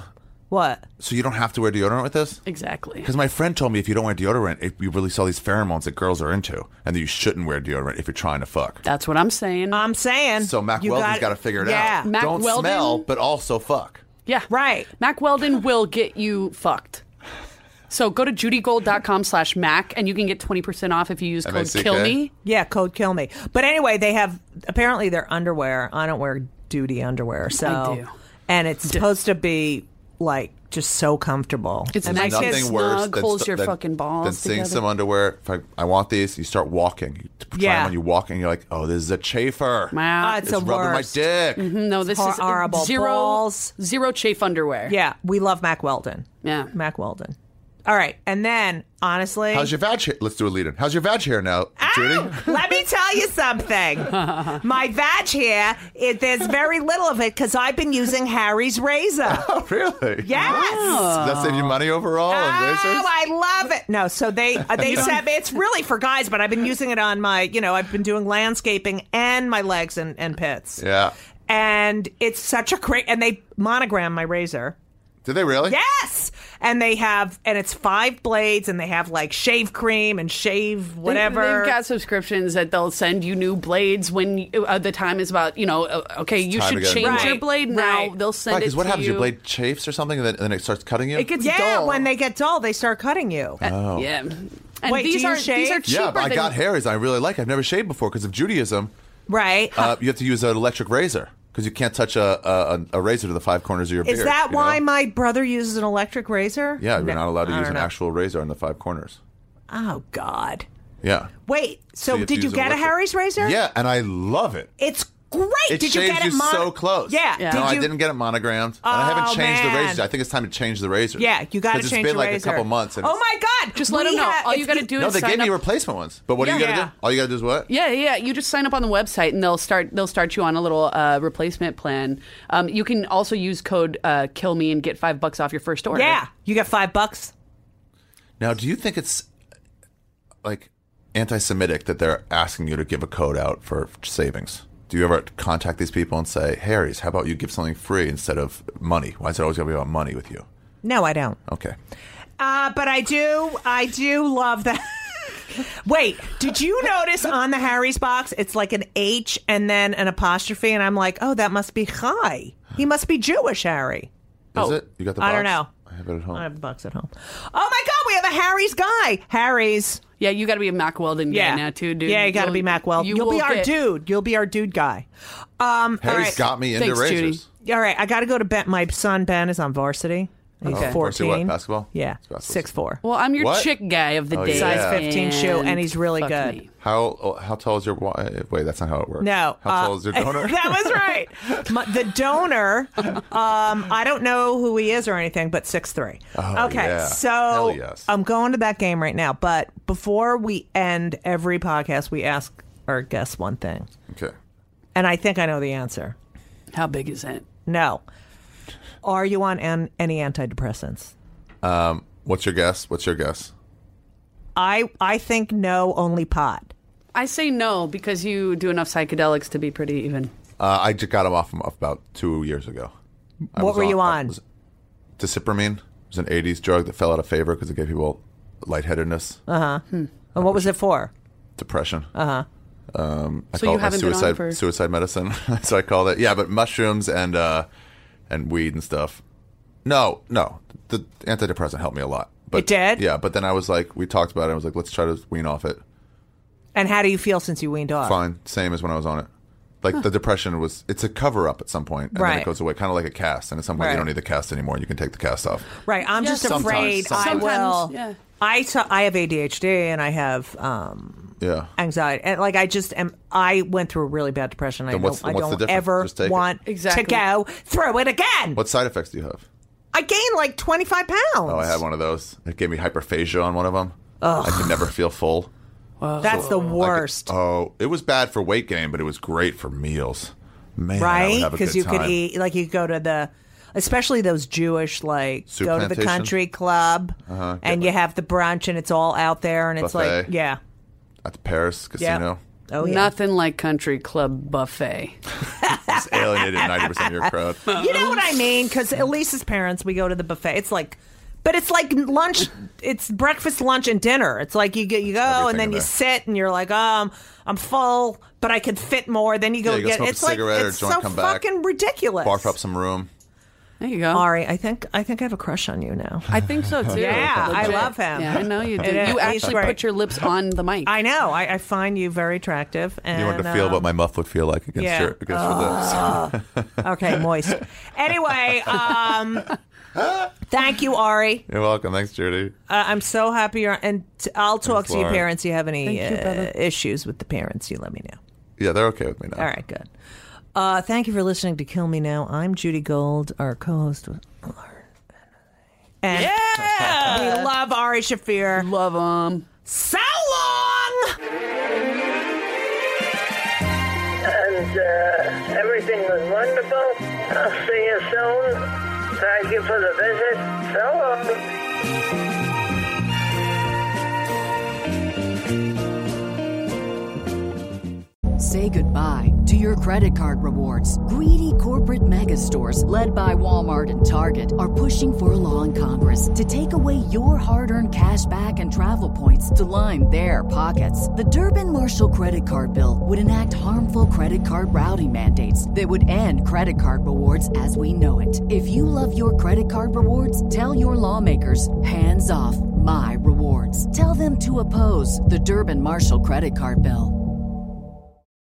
What? So you don't have to wear deodorant with this? Exactly. Because my friend told me if you don't wear deodorant, it, you release all these pheromones that girls are into, and that you shouldn't wear deodorant if you're trying to fuck. That's what I'm saying. I'm saying. So Mac you Weldon's got got to figure it yeah. out. Mac don't Weldon- smell, but also fuck. yeah. Right. Mac Weldon will get you fucked. So go to judygold.com slash Mac and you can get twenty percent off if you use M A code C K? KILLME. Yeah, code kill me. But anyway, they have apparently their underwear. I don't wear duty underwear, so I do. and it's supposed to be like just so comfortable. It's and nice my and kids- Nothing worse snug, than, holds st- your than, fucking balls than seeing together. some underwear. If I, I want these, you start walking. You try Yeah. them when you walk, and you're like, oh, this is a chafer. Wow. Ah, it's It's the rubbing worst. my dick. No, this is horrible. zero, Balls. zero chafe underwear. Yeah, we love Mac Weldon. Yeah. Mac Weldon. All right, and then honestly, How's your vag hair? Let's do a lead-in. How's your vag hair now, Judy? Ow! Let me tell you something. My vag hair, it, there's very little of it because I've been using Harry's razor. Oh, really? Yes. Does that save you money overall on razors? Oh, I love it. No, so they uh, they said it's really for guys, but I've been using it on my, you know, I've been doing landscaping and my legs and, and pits. Yeah. And it's such a great, and they monogram my razor. Did they really? Yes. And they have, and it's five blades, and they have like shave cream and shave whatever. They, have got subscriptions that they'll send you new blades when you, uh, the time is about, you know, uh, okay, you time should to get change it. your Right, blade now. right. They'll send Because it what to happens? you. Your blade chafes or something, and then, and then it starts cutting you? It gets yeah, dull. when they get dull, they start cutting you. Oh. Yeah. And Wait, these do you are shave? these are cheaper yeah, but I than, got hairs I really like. I've never shaved before because of Judaism. Right. Uh, you have to use an electric razor because you can't touch a, a, a razor to the five corners of your beard. Is that you why know? my brother uses an electric razor? Yeah, you're No, not allowed to I use don't an know. actual razor on the five corners. Oh, God. Yeah. Wait, so, you have to did you use an get a electric- Harry's razor? Yeah, and I love it. It's great. It did you shaves get you it mon- so close. Yeah. Yeah. Did no, you... I didn't get it monogrammed. and I haven't Oh, changed man. the razors. I think it's time to change the razors. Yeah, you got to 'Cause change It's been the like razor. a couple months. And Oh it's- my God! Just let We them know. have- All you it's- got to do No, is they sign gave me up. replacement ones. But what do you got to Yeah. do? All you got to do is what? Yeah, yeah. You just sign up on the website, and they'll start. They'll start you on a little uh, replacement plan. Um, you can also use code uh, Kill Me and get five bucks off your first order. Yeah, you get five bucks. Now, do you think it's like anti-Semitic that they're asking you to give a code out for savings? Do you ever contact these people and say, Harry's, how about you give something free instead of money? Why is it always going to be about money with you? No, I don't. Okay. Uh, but I do, I do love that. Wait, did you notice on the Harry's box, it's like an H and then an apostrophe, and I'm like, oh, that must be Chai. He must be Jewish, Harry. Is Oh, it? You got the I box? don't know. I have it at home. I have the box at home. Oh my God, we have a Harry's guy. Harry's. yeah. You got to be a Mac Weldon Yeah. guy now too, dude. Yeah, you got to You'll- be Mac Weldon. you You'll be will our get- dude. You'll be our dude guy. Um, all Harry's right. got me into Thanks, Judy. razors. All right, I got to go to Ben. My son Ben is on varsity. He's Okay. fourteen. Varsity what, basketball? Yeah, It's basketball. six four. Well, I'm your What? chick guy of the Oh, day. yeah. Size fifteen shoe, and he's really fuck good. me. How oh, how tall is your wi- wait? That's not how it works. No. How uh, tall is your donor? that was right. My, the donor, um, I don't know who he is or anything, but six three. Oh, okay, yeah. so Hell yes. I'm going to that game right now. But before we end every podcast, we ask our guests one thing, Okay. and I think I know the answer. How big is it? No. Are you on an, any antidepressants? Um, what's your guess? What's your guess? I I think no, only pot. I say no because you do enough psychedelics to be pretty even. Uh, I just got him off, off about two years ago. I What was were you I on? was- Disipramine. It was an eighties drug that fell out of favor because it gave people lightheadedness, And what was it for? depression. Uh huh. Um, I So call you it my haven't been on suicide for- suicide medicine. So I called it. Yeah, but mushrooms and uh, and weed and stuff. No, no. The antidepressant helped me a lot. But, It did? Yeah, but then I was like, we talked about it. I was like, let's try to wean off it. And how do you feel since you weaned off? Fine, same as when I was on it. Like the depression was, it's a cover up at some point, and then Right. it goes away, kind of like a cast. And at some point, Right. you don't need the cast anymore. You can take the cast off. Right. I'm Yeah, just sometimes. afraid I Sometimes, will. yeah. I so, I have A D H D and I have um, Yeah. anxiety, and like I just am. I went through a really bad depression. I Then don't. what's- I what's the don't difference? ever Just take it. want Exactly. to go through it again. What side effects do you have? I gained like twenty-five pounds. Oh, I had one of those. It gave me hyperphagia on one of them. I could never feel full. That's the I could- worst, oh, it was bad for weight gain, but it was great for meals. Man, I would right? have a Because good you could time. eat like you go to the. Especially those Jewish, like Soup go to the plantation? country club, and you have the brunch, and it's all out there, and it's Buffet. like, yeah, at the Paris casino. Oh, yeah. Nothing like country club buffet. It's alienated ninety percent of your crowd. You know what I mean? Because Elise's parents, we go to the buffet. It's like, but it's like lunch. It's breakfast, lunch, and dinner. It's like you get you go Everything and then in you there. sit and you're like, um, I'm full, but I could fit more. Then you go Yeah, you go get. smoke a It's like cigarette or it's joint, so come back, fucking ridiculous. Barf up some room. There you go. Ari, I think I think I have a crush on you now. I think so too. Yeah, I Legit. love him. Yeah, I know you do. It is. You He's actually great. put your lips on the mic. I know. I, I find you very attractive. And, You wanted to feel um, what my muff would feel like against yeah. your against your lips. Okay, moist. Anyway, um, thank you, Ari. You're welcome. Thanks, Judy. Uh, I'm so happy you're. And t- I'll talk Thanks, to your Laura. parents. You have any Thank you, uh, brother. issues with the parents? You let me know. Yeah, they're okay with me now. All right, good. Uh, thank you for listening to Kill Me Now. I'm Judy Gold, our co-host. Was and yeah! We love Ari Shafir. Love them. So long! And uh, everything was wonderful. I'll see you soon. Thank you for the visit. So long. Say goodbye to your credit card rewards. Greedy corporate mega stores, led by Walmart and Target, are pushing for a law in Congress to take away your hard-earned cash back and travel points to line their pockets. The Durbin-Marshall credit card bill would enact harmful credit card routing mandates that would end credit card rewards as we know it. If you love your credit card rewards, tell your lawmakers, hands off my rewards. Tell them to oppose the Durbin-Marshall credit card bill.